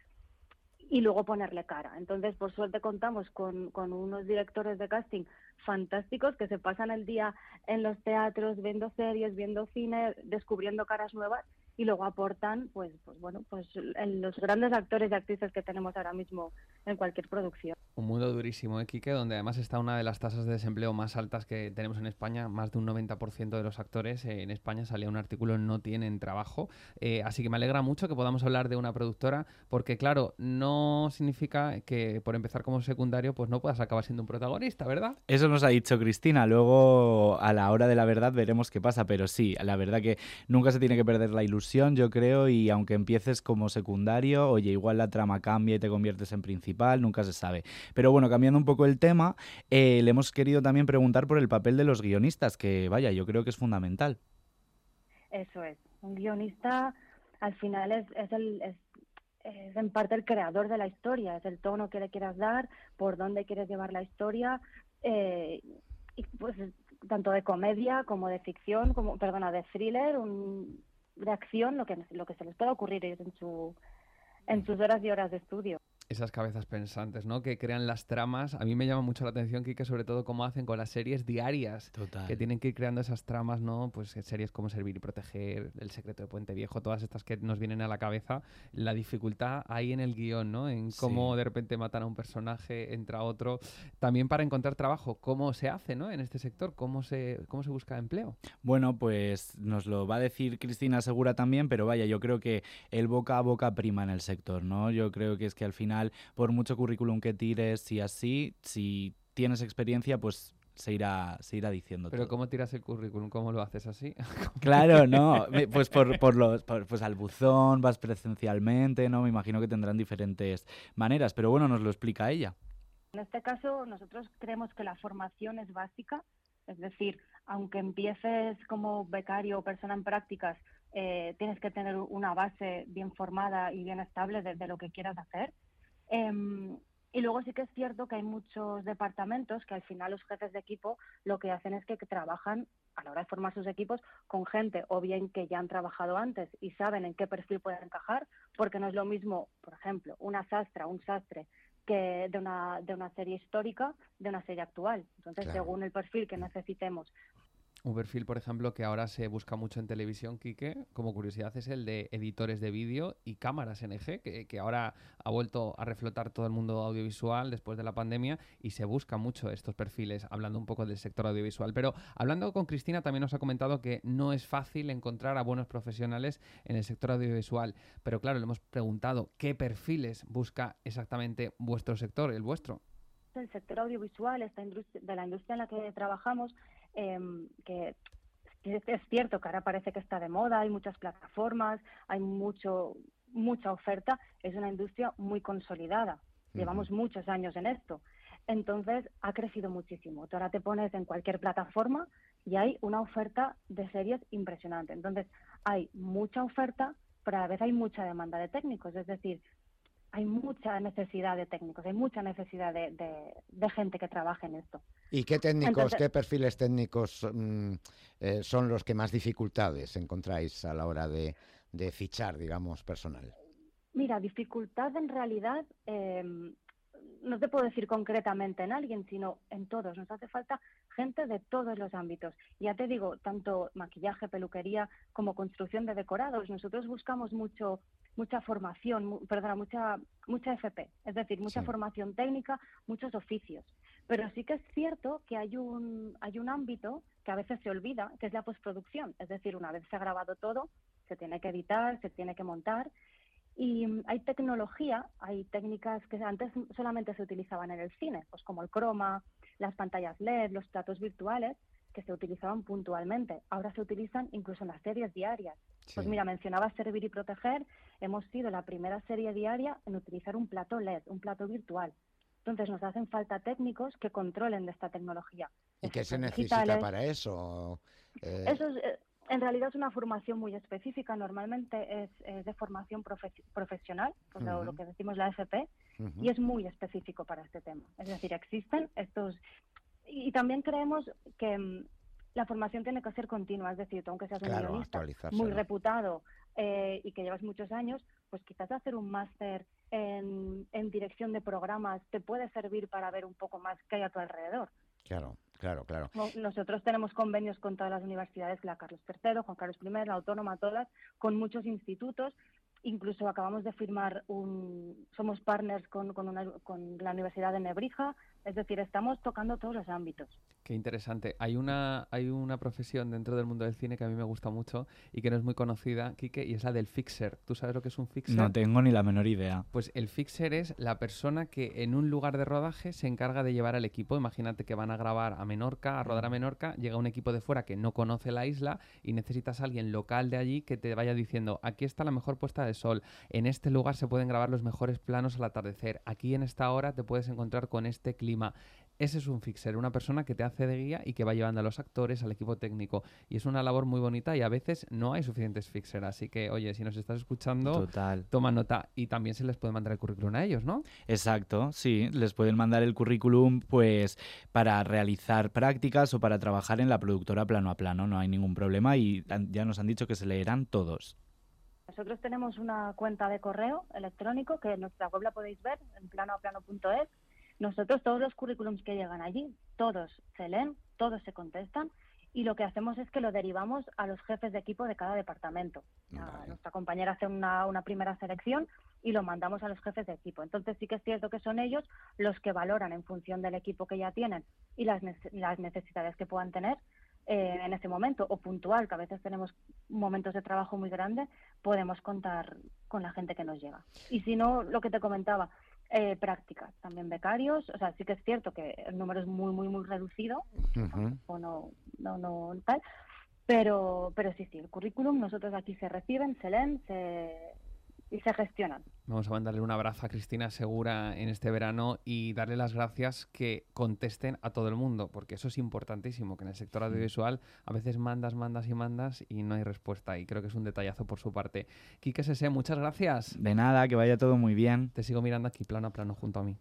y luego ponerle cara. Entonces, por suerte contamos con, con unos directores de casting fantásticos que se pasan el día en los teatros, viendo series, viendo cine, descubriendo caras nuevas y luego aportan, pues, pues bueno, pues en los grandes actores y actrices que tenemos ahora mismo en cualquier producción. Un mundo durísimo, ¿eh, Quique? Donde además está una de las tasas de desempleo más altas que tenemos en España. Más de un noventa por ciento de los actores eh, en España, salía un artículo, no tienen trabajo. Eh, así que me alegra mucho que podamos hablar de una productora, porque claro, no significa que por empezar como secundario pues no puedas acabar siendo un protagonista, ¿verdad? Eso nos ha dicho Cristina. Luego, a la hora de la verdad, veremos qué pasa. Pero sí, la verdad que nunca se tiene que perder la ilusión, yo creo. Y aunque empieces como secundario, oye, igual la trama cambia y te conviertes en principal, nunca se sabe. Pero bueno, cambiando un poco el tema, eh, le hemos querido también preguntar por el papel de los guionistas, que vaya, yo creo que es fundamental. Eso es. Un guionista al final es, es, el, es, es en parte el creador de la historia, es el tono que le quieras dar, por dónde quieres llevar la historia, eh, y pues tanto de comedia como de ficción, como perdona, de thriller, un, de acción, lo que lo que se les pueda ocurrir en su en sus horas y horas de estudio. Esas cabezas pensantes, ¿no? Que crean las tramas. A mí me llama mucho la atención, Quique, sobre todo cómo hacen con las series diarias. Total. Que tienen que ir creando esas tramas, ¿no? Pues eh, series como Servir y Proteger, El secreto de Puente Viejo, todas estas que nos vienen a la cabeza. La dificultad ahí en el guión, ¿no? En cómo Sí. de repente matan a un personaje, entra otro. También para encontrar trabajo, cómo se hace, ¿no? En este sector, cómo se, cómo se busca empleo. Bueno, pues nos lo va a decir Cristina Segura también, pero vaya, yo creo que el boca a boca prima en el sector, ¿no? Yo creo que es que al final, por mucho currículum que tires y así, si tienes experiencia, pues se irá, se irá diciendo Pero todo. ¿cómo tiras el currículum? ¿Cómo lo haces así? Claro, no, me- pues por, por los, por- pues al buzón, vas presencialmente, ¿no? Me imagino que tendrán diferentes maneras, pero bueno, nos lo explica ella. En este caso, nosotros creemos que la formación es básica, es decir, aunque empieces como becario o persona en prácticas, eh, tienes que tener una base bien formada y bien estable de, de lo que quieras hacer. Em, y luego sí que es cierto que hay muchos departamentos que al final los jefes de equipo lo que hacen es que, que trabajan a la hora de formar sus equipos con gente o bien que ya han trabajado antes y saben en qué perfil pueden encajar, porque no es lo mismo, por ejemplo, una sastra, un sastre, que de una, de una serie histórica, de una serie actual. Entonces, Claro. según el perfil que necesitemos. Un perfil, por ejemplo, que ahora se busca mucho en televisión, Quique, como curiosidad, es el de editores de vídeo y cámaras N G, que, que ahora ha vuelto a reflotar todo el mundo audiovisual después de la pandemia y se busca mucho estos perfiles, hablando un poco del sector audiovisual. Pero hablando con Cristina, también nos ha comentado que no es fácil encontrar a buenos profesionales en el sector audiovisual. Pero claro, le hemos preguntado qué perfiles busca exactamente vuestro sector, el vuestro. El sector audiovisual, esta industria, de la industria en la que trabajamos, eh, que es, es cierto que ahora parece que está de moda, hay muchas plataformas, hay mucho mucha oferta, es una industria muy consolidada. Llevamos muchos años en esto. Entonces ha crecido muchísimo. Tú ahora te pones en cualquier plataforma y hay una oferta de series impresionante. Entonces hay mucha oferta, pero a la vez hay mucha demanda de técnicos. Es decir, hay mucha necesidad de técnicos, hay mucha necesidad de, de, de gente que trabaje en esto. ¿Y qué técnicos, Entonces, qué perfiles técnicos mmm, eh, son los que más dificultades encontráis a la hora de, de fichar, digamos, personal? Mira, dificultad en realidad, eh, no te puedo decir concretamente en alguien, sino en todos. Nos hace falta gente de todos los ámbitos. Ya te digo, tanto maquillaje, peluquería, como construcción de decorados. Nosotros buscamos mucho mucha formación, mu, perdona, mucha mucha F P, es decir, mucha sí. formación técnica, muchos oficios. Pero sí que es cierto que hay un hay un ámbito que a veces se olvida, que es la postproducción. Es decir, una vez se ha grabado todo, se tiene que editar, se tiene que montar. Y hay tecnología, hay técnicas que antes solamente se utilizaban en el cine, pues como el croma, las pantallas L E D, los platos virtuales, que se utilizaban puntualmente. Ahora se utilizan incluso en las series diarias. Sí. Pues mira, mencionabas Servir y Proteger, hemos sido la primera serie diaria en utilizar un plato L E D, un plato virtual. Entonces nos hacen falta técnicos que controlen de esta tecnología. ¿Y qué se necesita digitales. para eso? Eh... Eso es... Eh, En realidad es una formación muy específica, normalmente es, es de formación profe profesional, pues uh-huh. lo, lo que decimos la F P, uh-huh. y es muy específico para este tema. Es decir, existen estos... Y, y también creemos que um, la formación tiene que ser continua, es decir, tú aunque seas un claro, guionista muy reputado eh, y que llevas muchos años, pues quizás hacer un máster en, en dirección de programas te puede servir para ver un poco más qué hay a tu alrededor. Claro. Claro, claro. Nosotros tenemos convenios con todas las universidades, la Carlos tercero, Juan Carlos primero, la Autónoma, todas, con muchos institutos. Incluso acabamos de firmar un... Somos partners con, con, una, con la Universidad de Nebrija. Es decir, estamos tocando todos los ámbitos. Qué interesante. Hay una, hay una profesión dentro del mundo del cine que a mí me gusta mucho y que no es muy conocida, Quique, y es la del fixer. ¿Tú sabes lo que es un fixer? No tengo ni la menor idea. Pues el fixer es la persona que en un lugar de rodaje se encarga de llevar al equipo. Imagínate que van a grabar a Menorca, a rodar a Menorca, llega un equipo de fuera que no conoce la isla y necesitas a alguien local de allí que te vaya diciendo, aquí está la mejor puesta de sol, en este lugar se pueden grabar los mejores planos al atardecer, aquí en esta hora te puedes encontrar con este clima. Ese es un fixer, una persona que te hace de guía y que va llevando a los actores, al equipo técnico. Y es una labor muy bonita y a veces no hay suficientes fixers. Así que, oye, si nos estás escuchando, Total. toma nota. Y también se les puede mandar el currículum a ellos, ¿no? Exacto, sí. Les pueden mandar el currículum pues para realizar prácticas o para trabajar en la productora plano a plano. No hay ningún problema y ya nos han dicho que se leerán todos. Nosotros tenemos una cuenta de correo electrónico que en nuestra web la podéis ver, en plano a plano punto es. Nosotros, todos los currículums que llegan allí, todos se leen, todos se contestan y lo que hacemos es que lo derivamos a los jefes de equipo de cada departamento. Vale. Nuestra compañera hace una, una primera selección y lo mandamos a los jefes de equipo. Entonces sí que es cierto que son ellos los que valoran en función del equipo que ya tienen y las, las necesidades que puedan tener eh, en ese momento, o puntual, que a veces tenemos momentos de trabajo muy grandes, podemos contar con la gente que nos llega. Y si no, lo que te comentaba, Eh, prácticas, también becarios, o sea, sí que es cierto que el número es muy, muy, muy reducido, uh-huh. o no, no, no, tal, pero, pero sí, sí, el currículum nosotros aquí se reciben, se leen, se, y se gestionan. Vamos a mandarle un abrazo a Cristina Segura en este verano y darle las gracias que contesten a todo el mundo, porque eso es importantísimo, que en el sector audiovisual a veces mandas, mandas y mandas y no hay respuesta, y creo que es un detallazo por su parte. Quique Sese, muchas gracias. De nada, que vaya todo muy bien. Te sigo mirando aquí plano a plano junto a mí.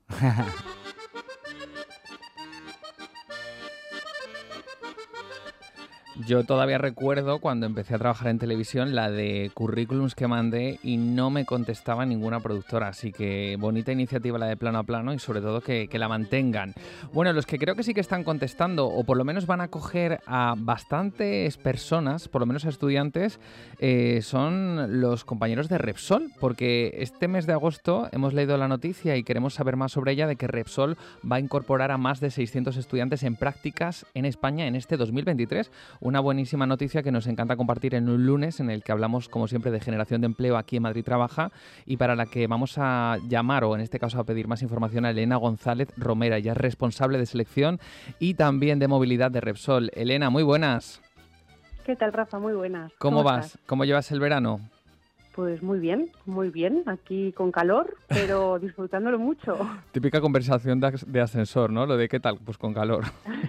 Yo todavía recuerdo cuando empecé a trabajar en televisión la de currículums que mandé y no me contestaba ninguna productora, así que bonita iniciativa la de plano a plano y sobre todo que, que la mantengan. Bueno, los que creo que sí que están contestando o por lo menos van a coger a bastantes personas, por lo menos a estudiantes, eh, son los compañeros de Repsol, porque este mes de agosto hemos leído la noticia y queremos saber más sobre ella, de que Repsol va a incorporar a más de seiscientos estudiantes en prácticas en España en este dos mil veintitrés. Una buenísima noticia que nos encanta compartir en un lunes en el que hablamos, como siempre, de generación de empleo aquí en Madrid Trabaja y para la que vamos a llamar, o en este caso a pedir más información, a Elena González Romera. Ella es responsable de selección y también de movilidad de Repsol. Elena, muy buenas. ¿Qué tal, Rafa? Muy buenas. ¿Cómo, ¿Cómo vas? Estás? ¿Cómo llevas el verano? Pues muy bien, muy bien, aquí con calor, pero disfrutándolo mucho. Típica conversación de, de ascensor, ¿no? Lo de ¿qué tal? Pues con calor.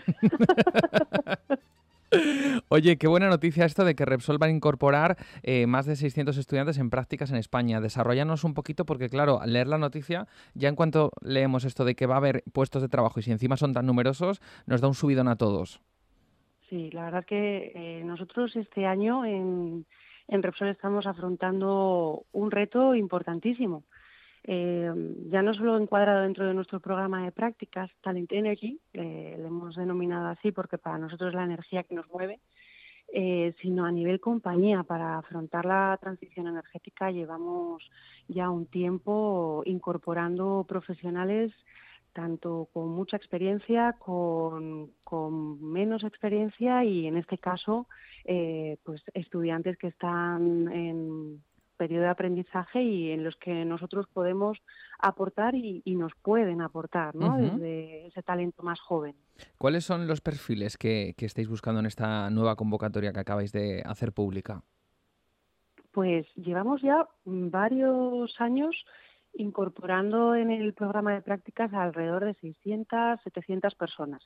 Oye, qué buena noticia esto de que Repsol va a incorporar eh, más de seiscientos estudiantes en prácticas en España. Desarróllanos un poquito porque, claro, al leer la noticia, ya en cuanto leemos esto de que va a haber puestos de trabajo y si encima son tan numerosos, nos da un subidón a todos. Sí, la verdad que eh, nosotros este año en, en Repsol estamos afrontando un reto importantísimo. Eh, ya no solo encuadrado dentro de nuestro programa de prácticas, Talent Energy, eh, le hemos denominado así porque para nosotros es la energía que nos mueve, eh, sino a nivel compañía. Para afrontar la transición energética llevamos ya un tiempo incorporando profesionales tanto con mucha experiencia, con, con menos experiencia y en este caso eh, pues estudiantes que están en periodo de aprendizaje y en los que nosotros podemos aportar y, y nos pueden aportar, ¿no? Uh-huh. Desde ese talento más joven. ¿Cuáles son los perfiles que, que estáis buscando en esta nueva convocatoria que acabáis de hacer pública? Pues llevamos ya varios años incorporando en el programa de prácticas a alrededor de seiscientas, setecientas personas.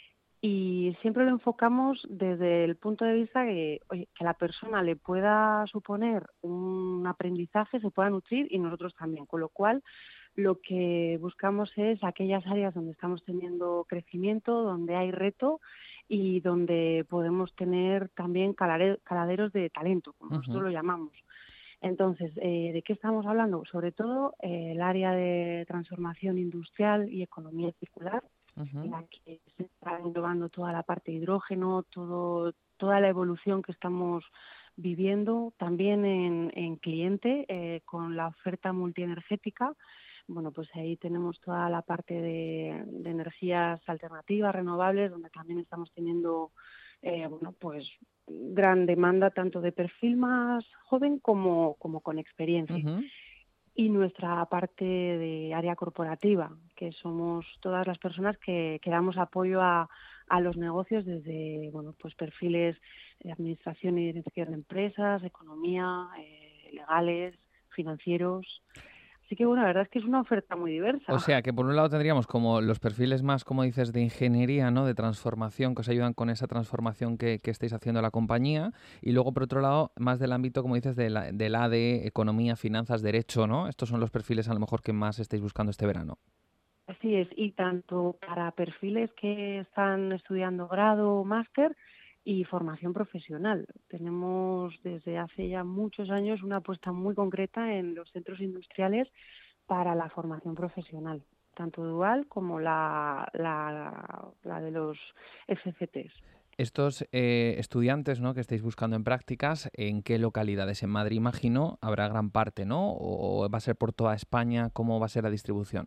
Y siempre lo enfocamos desde el punto de vista que, oye, que la persona le pueda suponer un aprendizaje, se pueda nutrir y nosotros también. Con lo cual, lo que buscamos es aquellas áreas donde estamos teniendo crecimiento, donde hay reto y donde podemos tener también caladeros de talento, como uh-huh. nosotros lo llamamos. Entonces, eh, ¿de qué estamos hablando? Sobre todo eh, el área de transformación industrial y economía circular, uh-huh. en la que se está englobando toda la parte de hidrógeno, todo, toda la evolución que estamos viviendo, también en, en cliente, eh, con la oferta multienergética. Bueno, pues ahí tenemos toda la parte de, de energías alternativas, renovables, donde también estamos teniendo eh, bueno, pues gran demanda tanto de perfil más joven como, como con experiencia. Uh-huh. Y nuestra parte de área corporativa, que somos todas las personas que, que damos apoyo a, a los negocios desde bueno, pues perfiles de administración y dirección de empresas, economía, eh, legales, financieros. Así que, bueno, la verdad es que es una oferta muy diversa. O sea, que por un lado tendríamos como los perfiles más, como dices, de ingeniería, ¿no? De transformación, que os ayudan con esa transformación que, que estáis haciendo la compañía. Y luego, por otro lado, más del ámbito, como dices, de la, del A D E, economía, finanzas, derecho, ¿no? Estos son los perfiles a lo mejor que más estáis buscando este verano. Así es, y tanto para perfiles que están estudiando grado o máster y formación profesional. Tenemos desde hace ya muchos años una apuesta muy concreta en los centros industriales para la formación profesional, tanto dual como la, la, la de los F C Ts. Estos eh, estudiantes, ¿no? que estáis buscando en prácticas, ¿en qué localidades? En Madrid, imagino, habrá gran parte, ¿no? ¿O va a ser por toda España? ¿Cómo va a ser la distribución?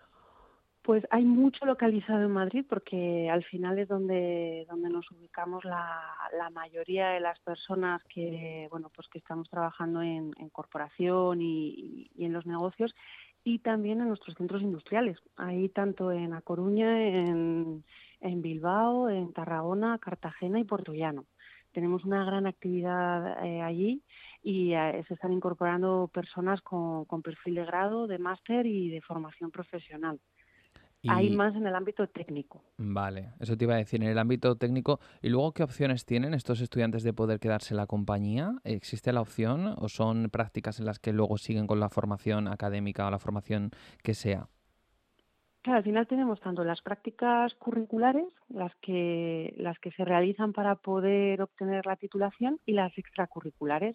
Pues hay mucho localizado en Madrid porque al final es donde donde nos ubicamos la, la mayoría de las personas que bueno pues que estamos trabajando en, en corporación y, y en los negocios y también en nuestros centros industriales. Ahí tanto en A Coruña, en, en Bilbao, en Tarragona, Cartagena y Puerto Llano. Tenemos una gran actividad eh, allí y eh, se están incorporando personas con, con perfil de grado, de máster y de formación profesional. Y... Hay más en el ámbito técnico. Vale, eso te iba a decir, en el ámbito técnico. ¿Y luego qué opciones tienen estos estudiantes de poder quedarse en la compañía? ¿Existe la opción o son prácticas en las que luego siguen con la formación académica o la formación que sea? Claro, al final tenemos tanto las prácticas curriculares, las que, las que se realizan para poder obtener la titulación, y las extracurriculares.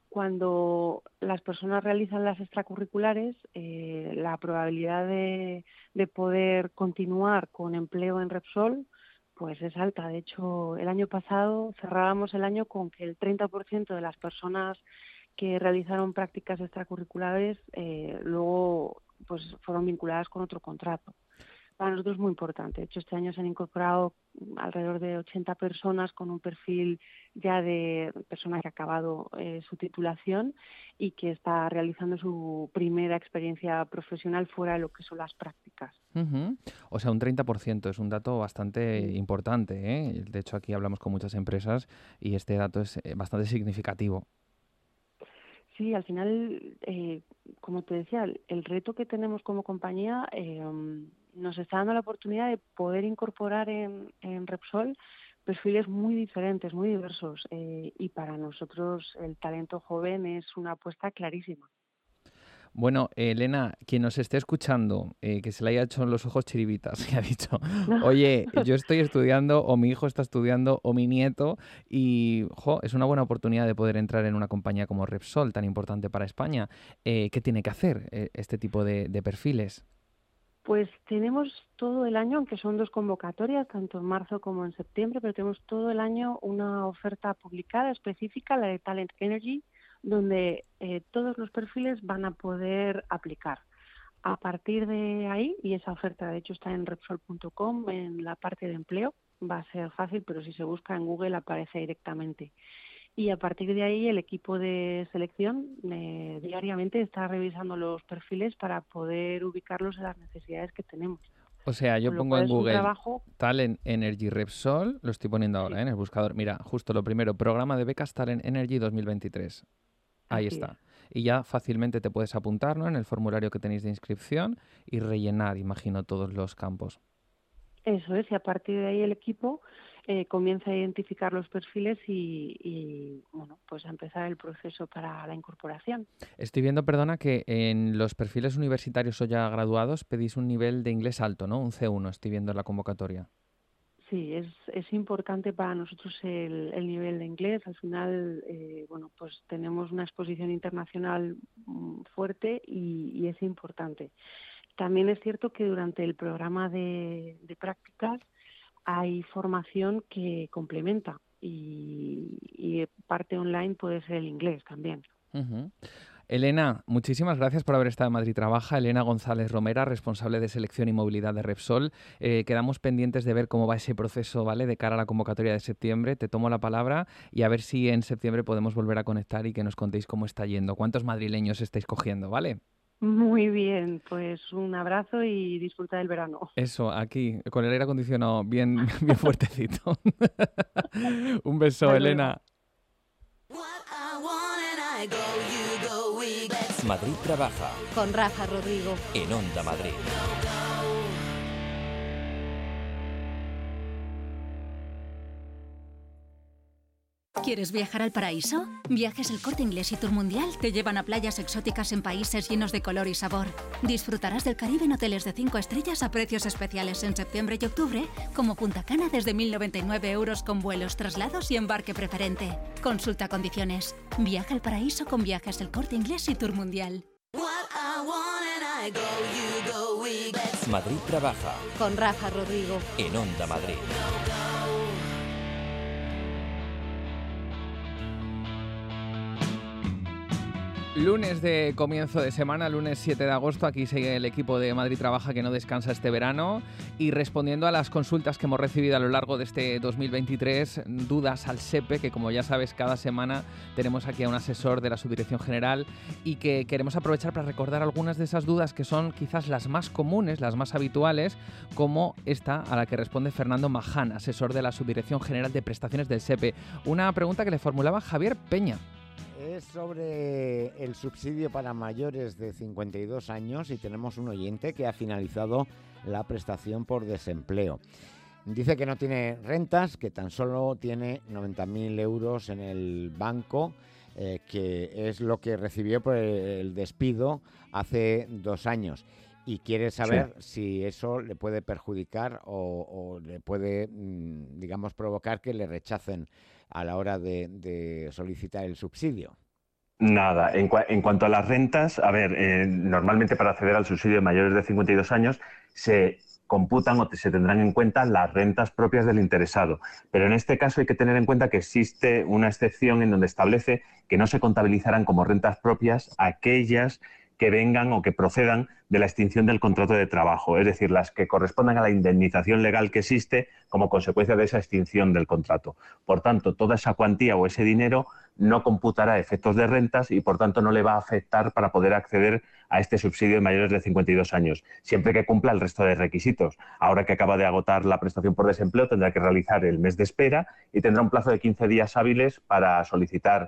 Cuando las personas realizan las extracurriculares, eh, la probabilidad de, de poder continuar con empleo en Repsol pues es alta. De hecho, el año pasado cerrábamos el año con que el treinta por ciento de las personas que realizaron prácticas extracurriculares eh, luego pues fueron vinculadas con otro contrato. Para nosotros es muy importante. De hecho, este año se han incorporado alrededor de ochenta personas con un perfil ya de persona que ha acabado eh, su titulación y que está realizando su primera experiencia profesional fuera de lo que son las prácticas. Uh-huh. O sea, un treinta por ciento es un dato bastante sí. importante, ¿eh? De hecho, aquí hablamos con muchas empresas y este dato es bastante significativo. Sí, al final, eh, como te decía, el, el reto que tenemos como compañía eh, nos está dando la oportunidad de poder incorporar en, en Repsol perfiles muy diferentes, muy diversos, eh, y para nosotros el talento joven es una apuesta clarísima. Bueno, eh, Elena, quien nos esté escuchando, eh, que se le haya hecho en los ojos chiribitas y ha dicho, oye, yo estoy estudiando, o mi hijo está estudiando, o mi nieto, y jo, es una buena oportunidad de poder entrar en una compañía como Repsol, tan importante para España. Eh, ¿Qué tiene que hacer eh, este tipo de, de perfiles? Pues tenemos todo el año, aunque son dos convocatorias, tanto en marzo como en septiembre, pero tenemos todo el año una oferta publicada específica, la de Talent Energy, donde eh, todos los perfiles van a poder aplicar. A partir de ahí, y esa oferta de hecho está en Repsol punto com, en la parte de empleo, va a ser fácil, pero si se busca en Google aparece directamente. Y a partir de ahí el equipo de selección eh, diariamente está revisando los perfiles para poder ubicarlos en las necesidades que tenemos. O sea, yo Con lo pongo cual en es un Google trabajo... Talent Energy Repsol, lo estoy poniendo ahora ¿eh? en el buscador. Mira, justo lo primero, programa de becas Talent Energy dos mil veintitrés. Ahí Así está. es. Y ya fácilmente te puedes apuntar, ¿no?, en el formulario que tenéis de inscripción y rellenar, imagino, todos los campos. Eso es, y a partir de ahí el equipo eh, comienza a identificar los perfiles y, y, bueno, pues a empezar el proceso para la incorporación. Estoy viendo, perdona, que en los perfiles universitarios o ya graduados pedís un nivel de inglés alto, ¿no? Un C uno, estoy viendo en la convocatoria. Sí, es, es importante para nosotros el, el nivel de inglés. Al final, eh, bueno, pues tenemos una exposición internacional mm, fuerte y, y es importante. También es cierto que durante el programa de, de prácticas hay formación que complementa y, y parte online puede ser el inglés también. Uh-huh. Elena, muchísimas gracias por haber estado en Madrid Trabaja. Elena González Romera, responsable de selección y movilidad de Repsol. Eh, quedamos pendientes de ver cómo va ese proceso, ¿vale?, de cara a la convocatoria de septiembre. Te tomo la palabra y a ver si en septiembre podemos volver a conectar y que nos contéis cómo está yendo. ¿Cuántos madrileños estáis cogiendo, vale? Muy bien, pues un abrazo y disfruta del verano. Eso, aquí, con el aire acondicionado bien, bien fuertecito. Un beso, Hasta Elena. Madrid Trabaja Con Rafa Rodrigo. en Onda Madrid. ¿Quieres viajar al paraíso? Viajes El Corte Inglés y Tour Mundial te llevan a playas exóticas en países llenos de color y sabor. Disfrutarás del Caribe en hoteles de cinco estrellas a precios especiales en septiembre y octubre, como Punta Cana desde mil noventa y nueve euros con vuelos, traslados y embarque preferente. Consulta condiciones. Viaja al paraíso con Viajes El Corte Inglés y Tour Mundial. Madrid Trabaja Con Rafa Rodrigo. en Onda Madrid. Lunes de comienzo de semana, lunes siete de agosto, aquí sigue el equipo de Madrid Trabaja que no descansa este verano y respondiendo a las consultas que hemos recibido a lo largo de este dos mil veintitrés, dudas al SEPE, que como ya sabes cada semana tenemos aquí a un asesor de la Subdirección General y que queremos aprovechar para recordar algunas de esas dudas que son quizás las más comunes, las más habituales, como esta a la que responde Fernando Maján, asesor de la Subdirección General de Prestaciones del SEPE. Una pregunta que le formulaba Javier Peña. Es sobre el subsidio para mayores de cincuenta y dos años y tenemos un oyente que ha finalizado la prestación por desempleo. Dice que no tiene rentas, que tan solo tiene noventa mil euros en el banco, eh, que es lo que recibió por el despido hace dos años. Y quiere saber sí. si eso le puede perjudicar o, o le puede, digamos, provocar que le rechacen a la hora de, de solicitar el subsidio. Nada, en, cua en cuanto a las rentas, a ver, eh, normalmente para acceder al subsidio de mayores de cincuenta y dos años se computan o se tendrán en cuenta las rentas propias del interesado. Pero en este caso hay que tener en cuenta que existe una excepción en donde establece que no se contabilizarán como rentas propias aquellas que vengan o que procedan de la extinción del contrato de trabajo, es decir, las que correspondan a la indemnización legal que existe como consecuencia de esa extinción del contrato. Por tanto, toda esa cuantía o ese dinero no computará efectos de rentas y, por tanto, no le va a afectar para poder acceder a este subsidio de mayores de cincuenta y dos años, siempre que cumpla el resto de requisitos. Ahora que acaba de agotar la prestación por desempleo, tendrá que realizar el mes de espera y tendrá un plazo de quince días hábiles para solicitar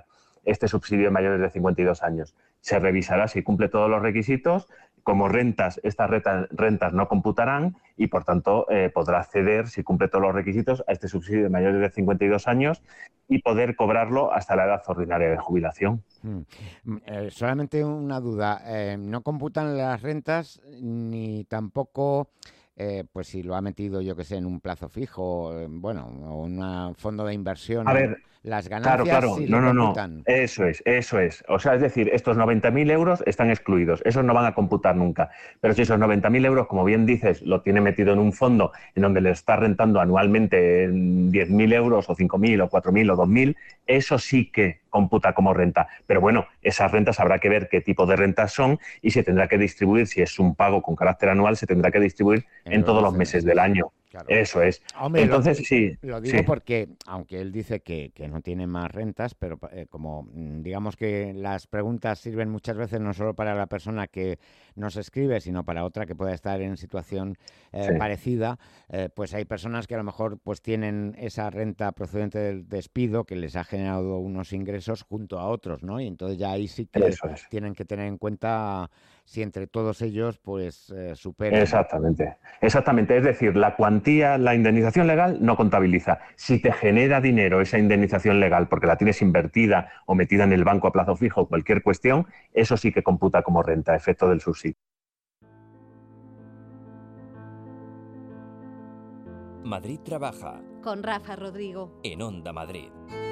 este subsidio de mayores de cincuenta y dos años. Se revisará si cumple todos los requisitos. Como rentas, estas rentas no computarán y, por tanto, eh, podrá acceder, si cumple todos los requisitos, a este subsidio de mayores de cincuenta y dos años y poder cobrarlo hasta la edad ordinaria de jubilación. Hmm. Eh, solamente una duda. Eh, ¿no computan las rentas ni tampoco... Eh, pues si lo ha metido, yo que sé, en un plazo fijo, eh, bueno, o un fondo de inversión, a ver, las ganancias claro, claro, sí no, lo no, computan? no, eso es, eso es. O sea, es decir, estos noventa mil euros están excluidos, esos no van a computar nunca. Pero si esos noventa mil euros, como bien dices, lo tiene metido en un fondo en donde le está rentando anualmente diez mil euros o cinco mil o cuatro mil o dos mil, eso sí que computa como renta. Pero bueno, esas rentas habrá que ver qué tipo de rentas son y se tendrá que distribuir, si es un pago con carácter anual, se tendrá que distribuir en, en todos los meses del año. Claro. Eso es. Hombre, Entonces, lo, sí. Lo digo sí. porque, aunque él dice que, que no tiene más rentas, pero eh, como digamos que las preguntas sirven muchas veces no solo para la persona que nos escribe, sino para otra que pueda estar en situación eh, sí. parecida, eh, pues hay personas que a lo mejor pues tienen esa renta procedente del despido que les ha generado unos ingresos junto a otros, ¿no? Y entonces ya ahí sí que es. tienen que tener en cuenta si entre todos ellos pues eh, superan. Exactamente, exactamente. Es decir, la cuantía, la indemnización legal no contabiliza. Si te genera dinero esa indemnización legal porque la tienes invertida o metida en el banco a plazo fijo, cualquier cuestión, eso sí que computa como renta, efecto del subsidio. Madrid Trabaja. Con Rafa Rodrigo. En Onda Madrid.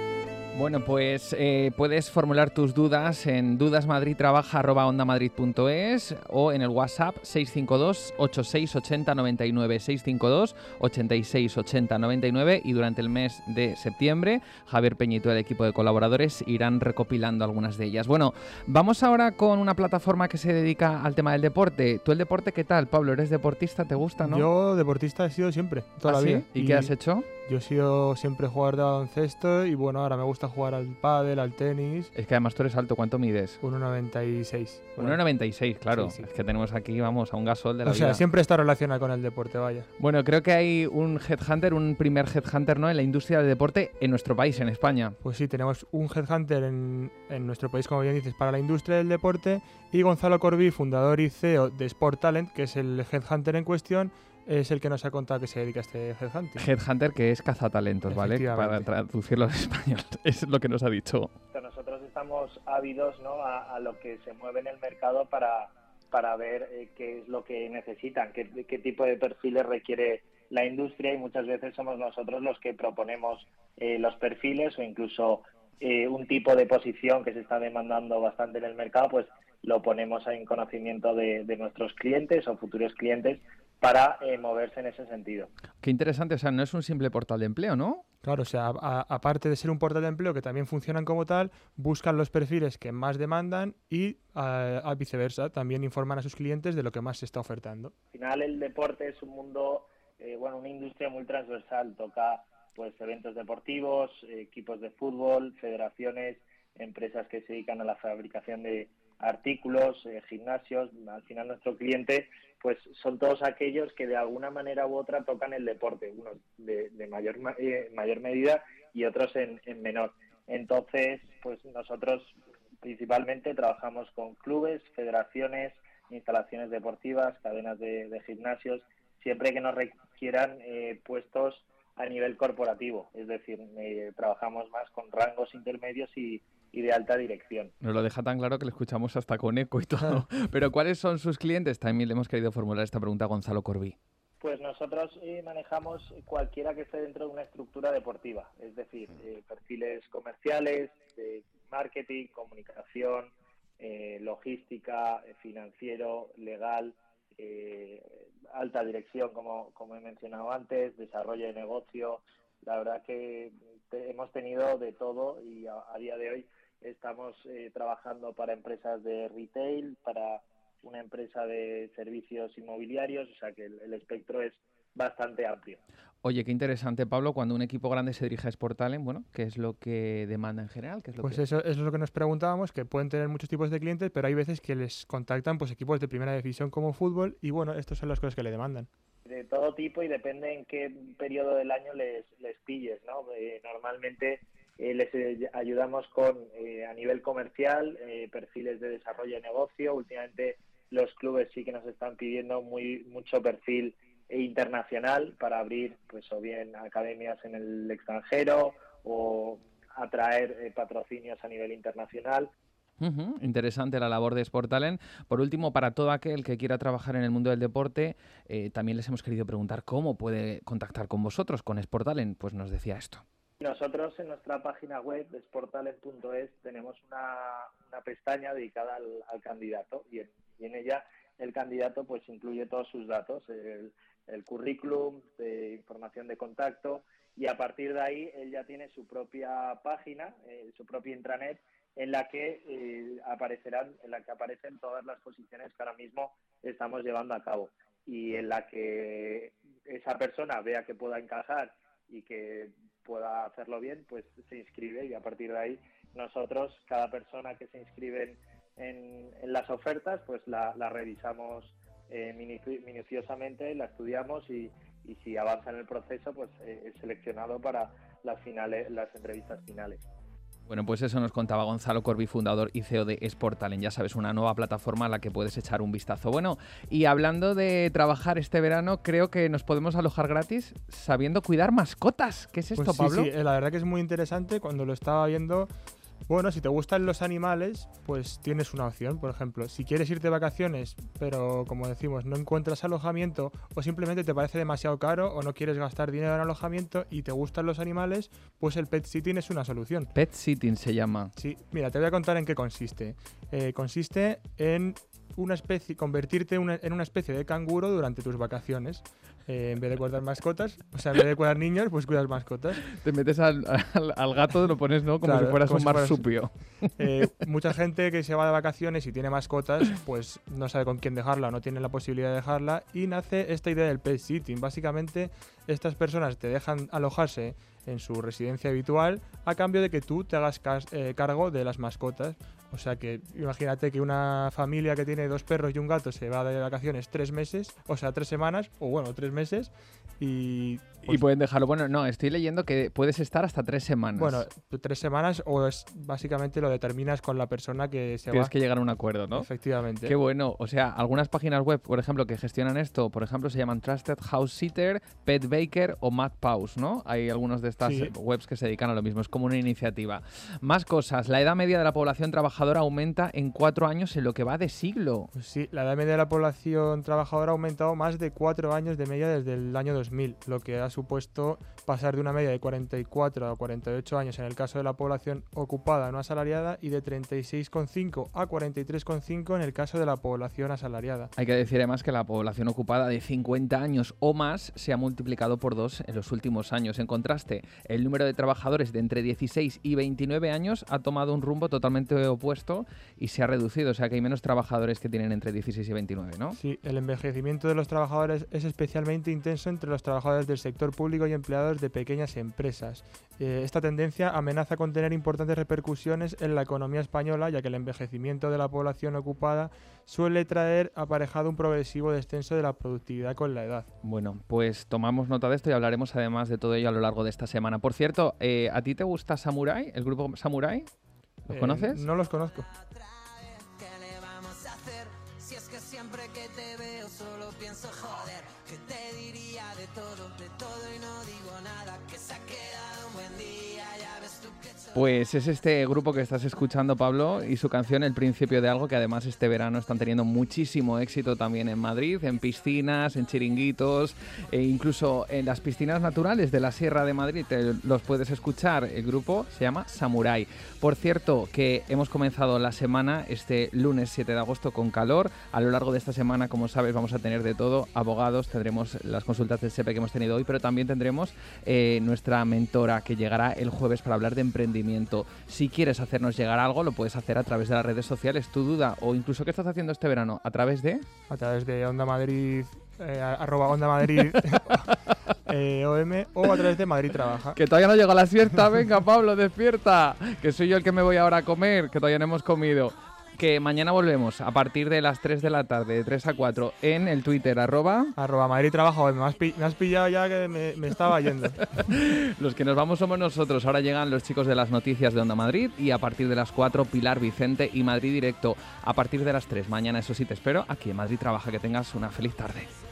Bueno, pues eh, puedes formular tus dudas en dudasmadridtrabaja arroba ondamadrid punto es o en el WhatsApp seis cinco dos, ochenta y seis ochenta noventa y nueve, seis cinco dos, ochenta y seis ochenta noventa y nueve, y durante el mes de septiembre Javier Peñito y el equipo de colaboradores irán recopilando algunas de ellas. Bueno, vamos ahora con una plataforma que se dedica al tema del deporte. ¿Tú el deporte qué tal, Pablo? ¿Eres deportista? ¿Te gusta, no? Yo deportista he sido siempre, toda ¿Ah, la vida. ¿sí? ¿Y, ¿Y qué has hecho? Yo he sido siempre jugador de baloncesto y bueno, ahora me gusta jugar al pádel, al tenis. Es que además tú eres alto, ¿cuánto mides? uno noventa y seis. uno noventa y seis, claro. Sí, sí. Es que tenemos aquí, vamos, a un gasol de la o sea, vida. siempre está relacionado con el deporte, vaya. Bueno, creo que hay un headhunter, un primer headhunter, ¿no?, en la industria del deporte en nuestro país, en España. Pues sí, tenemos un headhunter en, en nuestro país, como bien dices, para la industria del deporte, y Gonzalo Corbí, fundador y C E O de Sport Talent, que es el headhunter en cuestión, es el que nos ha contado que se dedica a este headhunting. Headhunter, que es cazatalentos, ¿vale? Para traducirlo al español, es lo que nos ha dicho. Nosotros estamos ávidos, ¿no?, a, a lo que se mueve en el mercado para, para ver eh, qué es lo que necesitan, qué, qué tipo de perfiles requiere la industria, y muchas veces somos nosotros los que proponemos eh, los perfiles, o incluso eh, un tipo de posición que se está demandando bastante en el mercado, pues lo ponemos en conocimiento de, de nuestros clientes o futuros clientes para eh, moverse en ese sentido. Qué interesante, o sea, no es un simple portal de empleo, ¿no? Claro, o sea, a, a, aparte de ser un portal de empleo que también funcionan como tal, buscan los perfiles que más demandan y a, a viceversa, también informan a sus clientes de lo que más se está ofertando. Al final el deporte es un mundo, eh, bueno, una industria muy transversal, toca pues eventos deportivos, eh, equipos de fútbol, federaciones, empresas que se dedican a la fabricación de artículos, eh, gimnasios. Al final nuestro cliente pues son todos aquellos que de alguna manera u otra tocan el deporte, unos de, de mayor eh, mayor medida y otros en, en menor. Entonces, pues nosotros principalmente trabajamos con clubes, federaciones, instalaciones deportivas, cadenas de, de gimnasios, siempre que nos requieran eh, puestos a nivel corporativo, es decir, eh, trabajamos más con rangos intermedios y y de alta dirección. Nos lo deja tan claro que le escuchamos hasta con eco y todo. Pero ¿cuáles son sus clientes? También le hemos querido formular esta pregunta a Gonzalo Corbí. Pues nosotros eh, manejamos cualquiera que esté dentro de una estructura deportiva, es decir, eh, perfiles comerciales, de marketing, comunicación, eh, logística, eh, financiero, legal, eh, alta dirección, como, como he mencionado antes, desarrollo de negocio. La verdad que te, hemos tenido de todo y a, a día de hoy estamos eh, trabajando para empresas de retail, para una empresa de servicios inmobiliarios, o sea que el, el espectro es bastante amplio. Oye, qué interesante, Pablo, cuando un equipo grande se dirige a Sport Talent, bueno, ¿qué es lo que demanda en general? ¿Qué es lo pues que... eso, eso es lo que nos preguntábamos, que pueden tener muchos tipos de clientes, pero hay veces que les contactan pues equipos de primera división como fútbol y bueno, estas son las cosas que le demandan. De todo tipo y depende en qué periodo del año les, les pilles, ¿no? Eh, normalmente Eh, les eh, ayudamos con, eh, a nivel comercial, eh, perfiles de desarrollo de negocio. Últimamente los clubes sí que nos están pidiendo muy mucho perfil internacional para abrir, pues o bien academias en el extranjero o atraer eh, patrocinios a nivel internacional. Uh-huh. Interesante la labor de Sport Talent. Por último, para todo aquel que quiera trabajar en el mundo del deporte, eh, también les hemos querido preguntar cómo puede contactar con vosotros, con Sport Talent. Pues nos decía esto. Nosotros en nuestra página web de sport talent punto es tenemos una, una pestaña dedicada al, al candidato y en, y en ella el candidato pues incluye todos sus datos, el, el currículum, de información de contacto, y a partir de ahí él ya tiene su propia página, eh, su propia intranet, en la que eh, aparecerán, en la que aparecen todas las posiciones que ahora mismo estamos llevando a cabo, y en la que esa persona vea que pueda encajar y que pueda hacerlo bien, pues se inscribe, y a partir de ahí nosotros, cada persona que se inscribe en, en, en las ofertas, pues la, la revisamos eh, minuci- minuciosamente, la estudiamos y, y si avanza en el proceso, pues eh, es seleccionado para las finales, las entrevistas finales. Bueno, pues eso nos contaba Gonzalo Corbi, fundador y C E O de Sport Talent. Ya sabes, una nueva plataforma a la que puedes echar un vistazo. Bueno, y hablando de trabajar este verano, creo que nos podemos alojar gratis sabiendo cuidar mascotas. ¿Qué es esto, pues sí, Pablo? Sí, la verdad que es muy interesante. Cuando lo estaba viendo, bueno, si te gustan los animales, pues tienes una opción. Por ejemplo, si quieres irte de vacaciones, pero como decimos, no encuentras alojamiento o simplemente te parece demasiado caro o no quieres gastar dinero en alojamiento y te gustan los animales, pues el pet sitting es una solución. Pet sitting se llama. Sí, mira, te voy a contar en qué consiste. Eh, consiste en una especie, convertirte una, en una especie de canguro durante tus vacaciones. Eh, en vez de cuidar mascotas, o sea, en vez de cuidar niños, pues cuidas mascotas. Te metes al, al, al gato, lo pones, ¿no? Como claro, si fueras como un si fueras, marsupio. Eh, mucha gente que se va de vacaciones y tiene mascotas, pues no sabe con quién dejarla, no tiene la posibilidad de dejarla, y nace esta idea del pet sitting. Básicamente, estas personas te dejan alojarse en su residencia habitual a cambio de que tú te hagas cas- eh, cargo de las mascotas. O sea que imagínate que una familia que tiene dos perros y un gato se va de vacaciones tres meses, o sea, tres semanas, o bueno, tres meses, y... Pues, y pueden dejarlo. Bueno, no, estoy leyendo que puedes estar hasta tres semanas. Bueno, tres semanas o es básicamente lo determinas con la persona que se va. Tienes que llegar a un acuerdo, ¿no? Efectivamente. Qué bueno. O sea, algunas páginas web, por ejemplo, que gestionan esto, por ejemplo, se llaman Trusted House Sitter, Pet Baker o Mad Paws, ¿no? Hay algunas de estas sí. webs que se dedican a lo mismo. Es como una iniciativa. Más cosas. La edad media de la población trabajadora aumenta en cuatro años en lo que va de siglo. Pues sí, la edad media de la población trabajadora ha aumentado más de cuatro años de media desde el año dos mil, lo que ha supuesto pasar de una media de cuarenta y cuatro a cuarenta y ocho años en el caso de la población ocupada no asalariada y de treinta y seis coma cinco a cuarenta y tres coma cinco en el caso de la población asalariada. Hay que decir además que la población ocupada de cincuenta años o más se ha multiplicado por dos en los últimos años. En contraste, el número de trabajadores de entre dieciséis y veintinueve años ha tomado un rumbo totalmente opuesto y se ha reducido, o sea que hay menos trabajadores que tienen entre dieciséis y veintinueve, ¿no? Sí, el envejecimiento de los trabajadores es especialmente intenso entre los trabajadores del sector público y empleados de pequeñas empresas. Eh, esta tendencia amenaza con tener importantes repercusiones en la economía española, ya que el envejecimiento de la población ocupada suele traer aparejado un progresivo descenso de la productividad con la edad. Bueno, pues tomamos nota de esto y hablaremos además de todo ello a lo largo de esta semana. Por cierto, eh, ¿a ti te gusta Samurai, el grupo Samurai? ¿Los eh, conoces? No los conozco. Si es que siempre que te veo solo pienso joder, que te diría de todo, de todo y no digo nada, que se ha quedado un buen día, ya ves tú que... Pues es este grupo que estás escuchando, Pablo, y su canción El Principio de Algo, que además este verano están teniendo muchísimo éxito también en Madrid, en piscinas, en chiringuitos, e incluso en las piscinas naturales de la Sierra de Madrid te los puedes escuchar. El grupo se llama Samurai. Por cierto, que hemos comenzado la semana este lunes siete de agosto con calor. A lo largo de esta semana, como sabes, vamos a tener de todo, abogados, tendremos las consultas del SEPE que hemos tenido hoy, pero también tendremos eh, nuestra mentora que llegará el jueves para hablar de emprendimiento. Si quieres hacernos llegar algo, lo puedes hacer a través de las redes sociales, tu duda o incluso qué estás haciendo este verano, a través de... A través de Onda Madrid, eh, arroba Onda Madrid, eh, O M, o a través de Madrid Trabaja. Que todavía no llegó la siesta, venga Pablo, despierta, que soy yo el que me voy ahora a comer, que todavía no hemos comido. que mañana volvemos a partir de las tres de la tarde, de tres a cuatro, en el Twitter, arroba... Arroba Madrid Trabaja. Me has, pi- me has pillado ya que me, me estaba yendo. Los que nos vamos somos nosotros. Ahora llegan los chicos de las noticias de Onda Madrid y a partir de las cuatro, Pilar Vicente y Madrid Directo. A partir de las tres, mañana eso sí te espero, aquí en Madrid Trabaja. Que tengas una feliz tarde.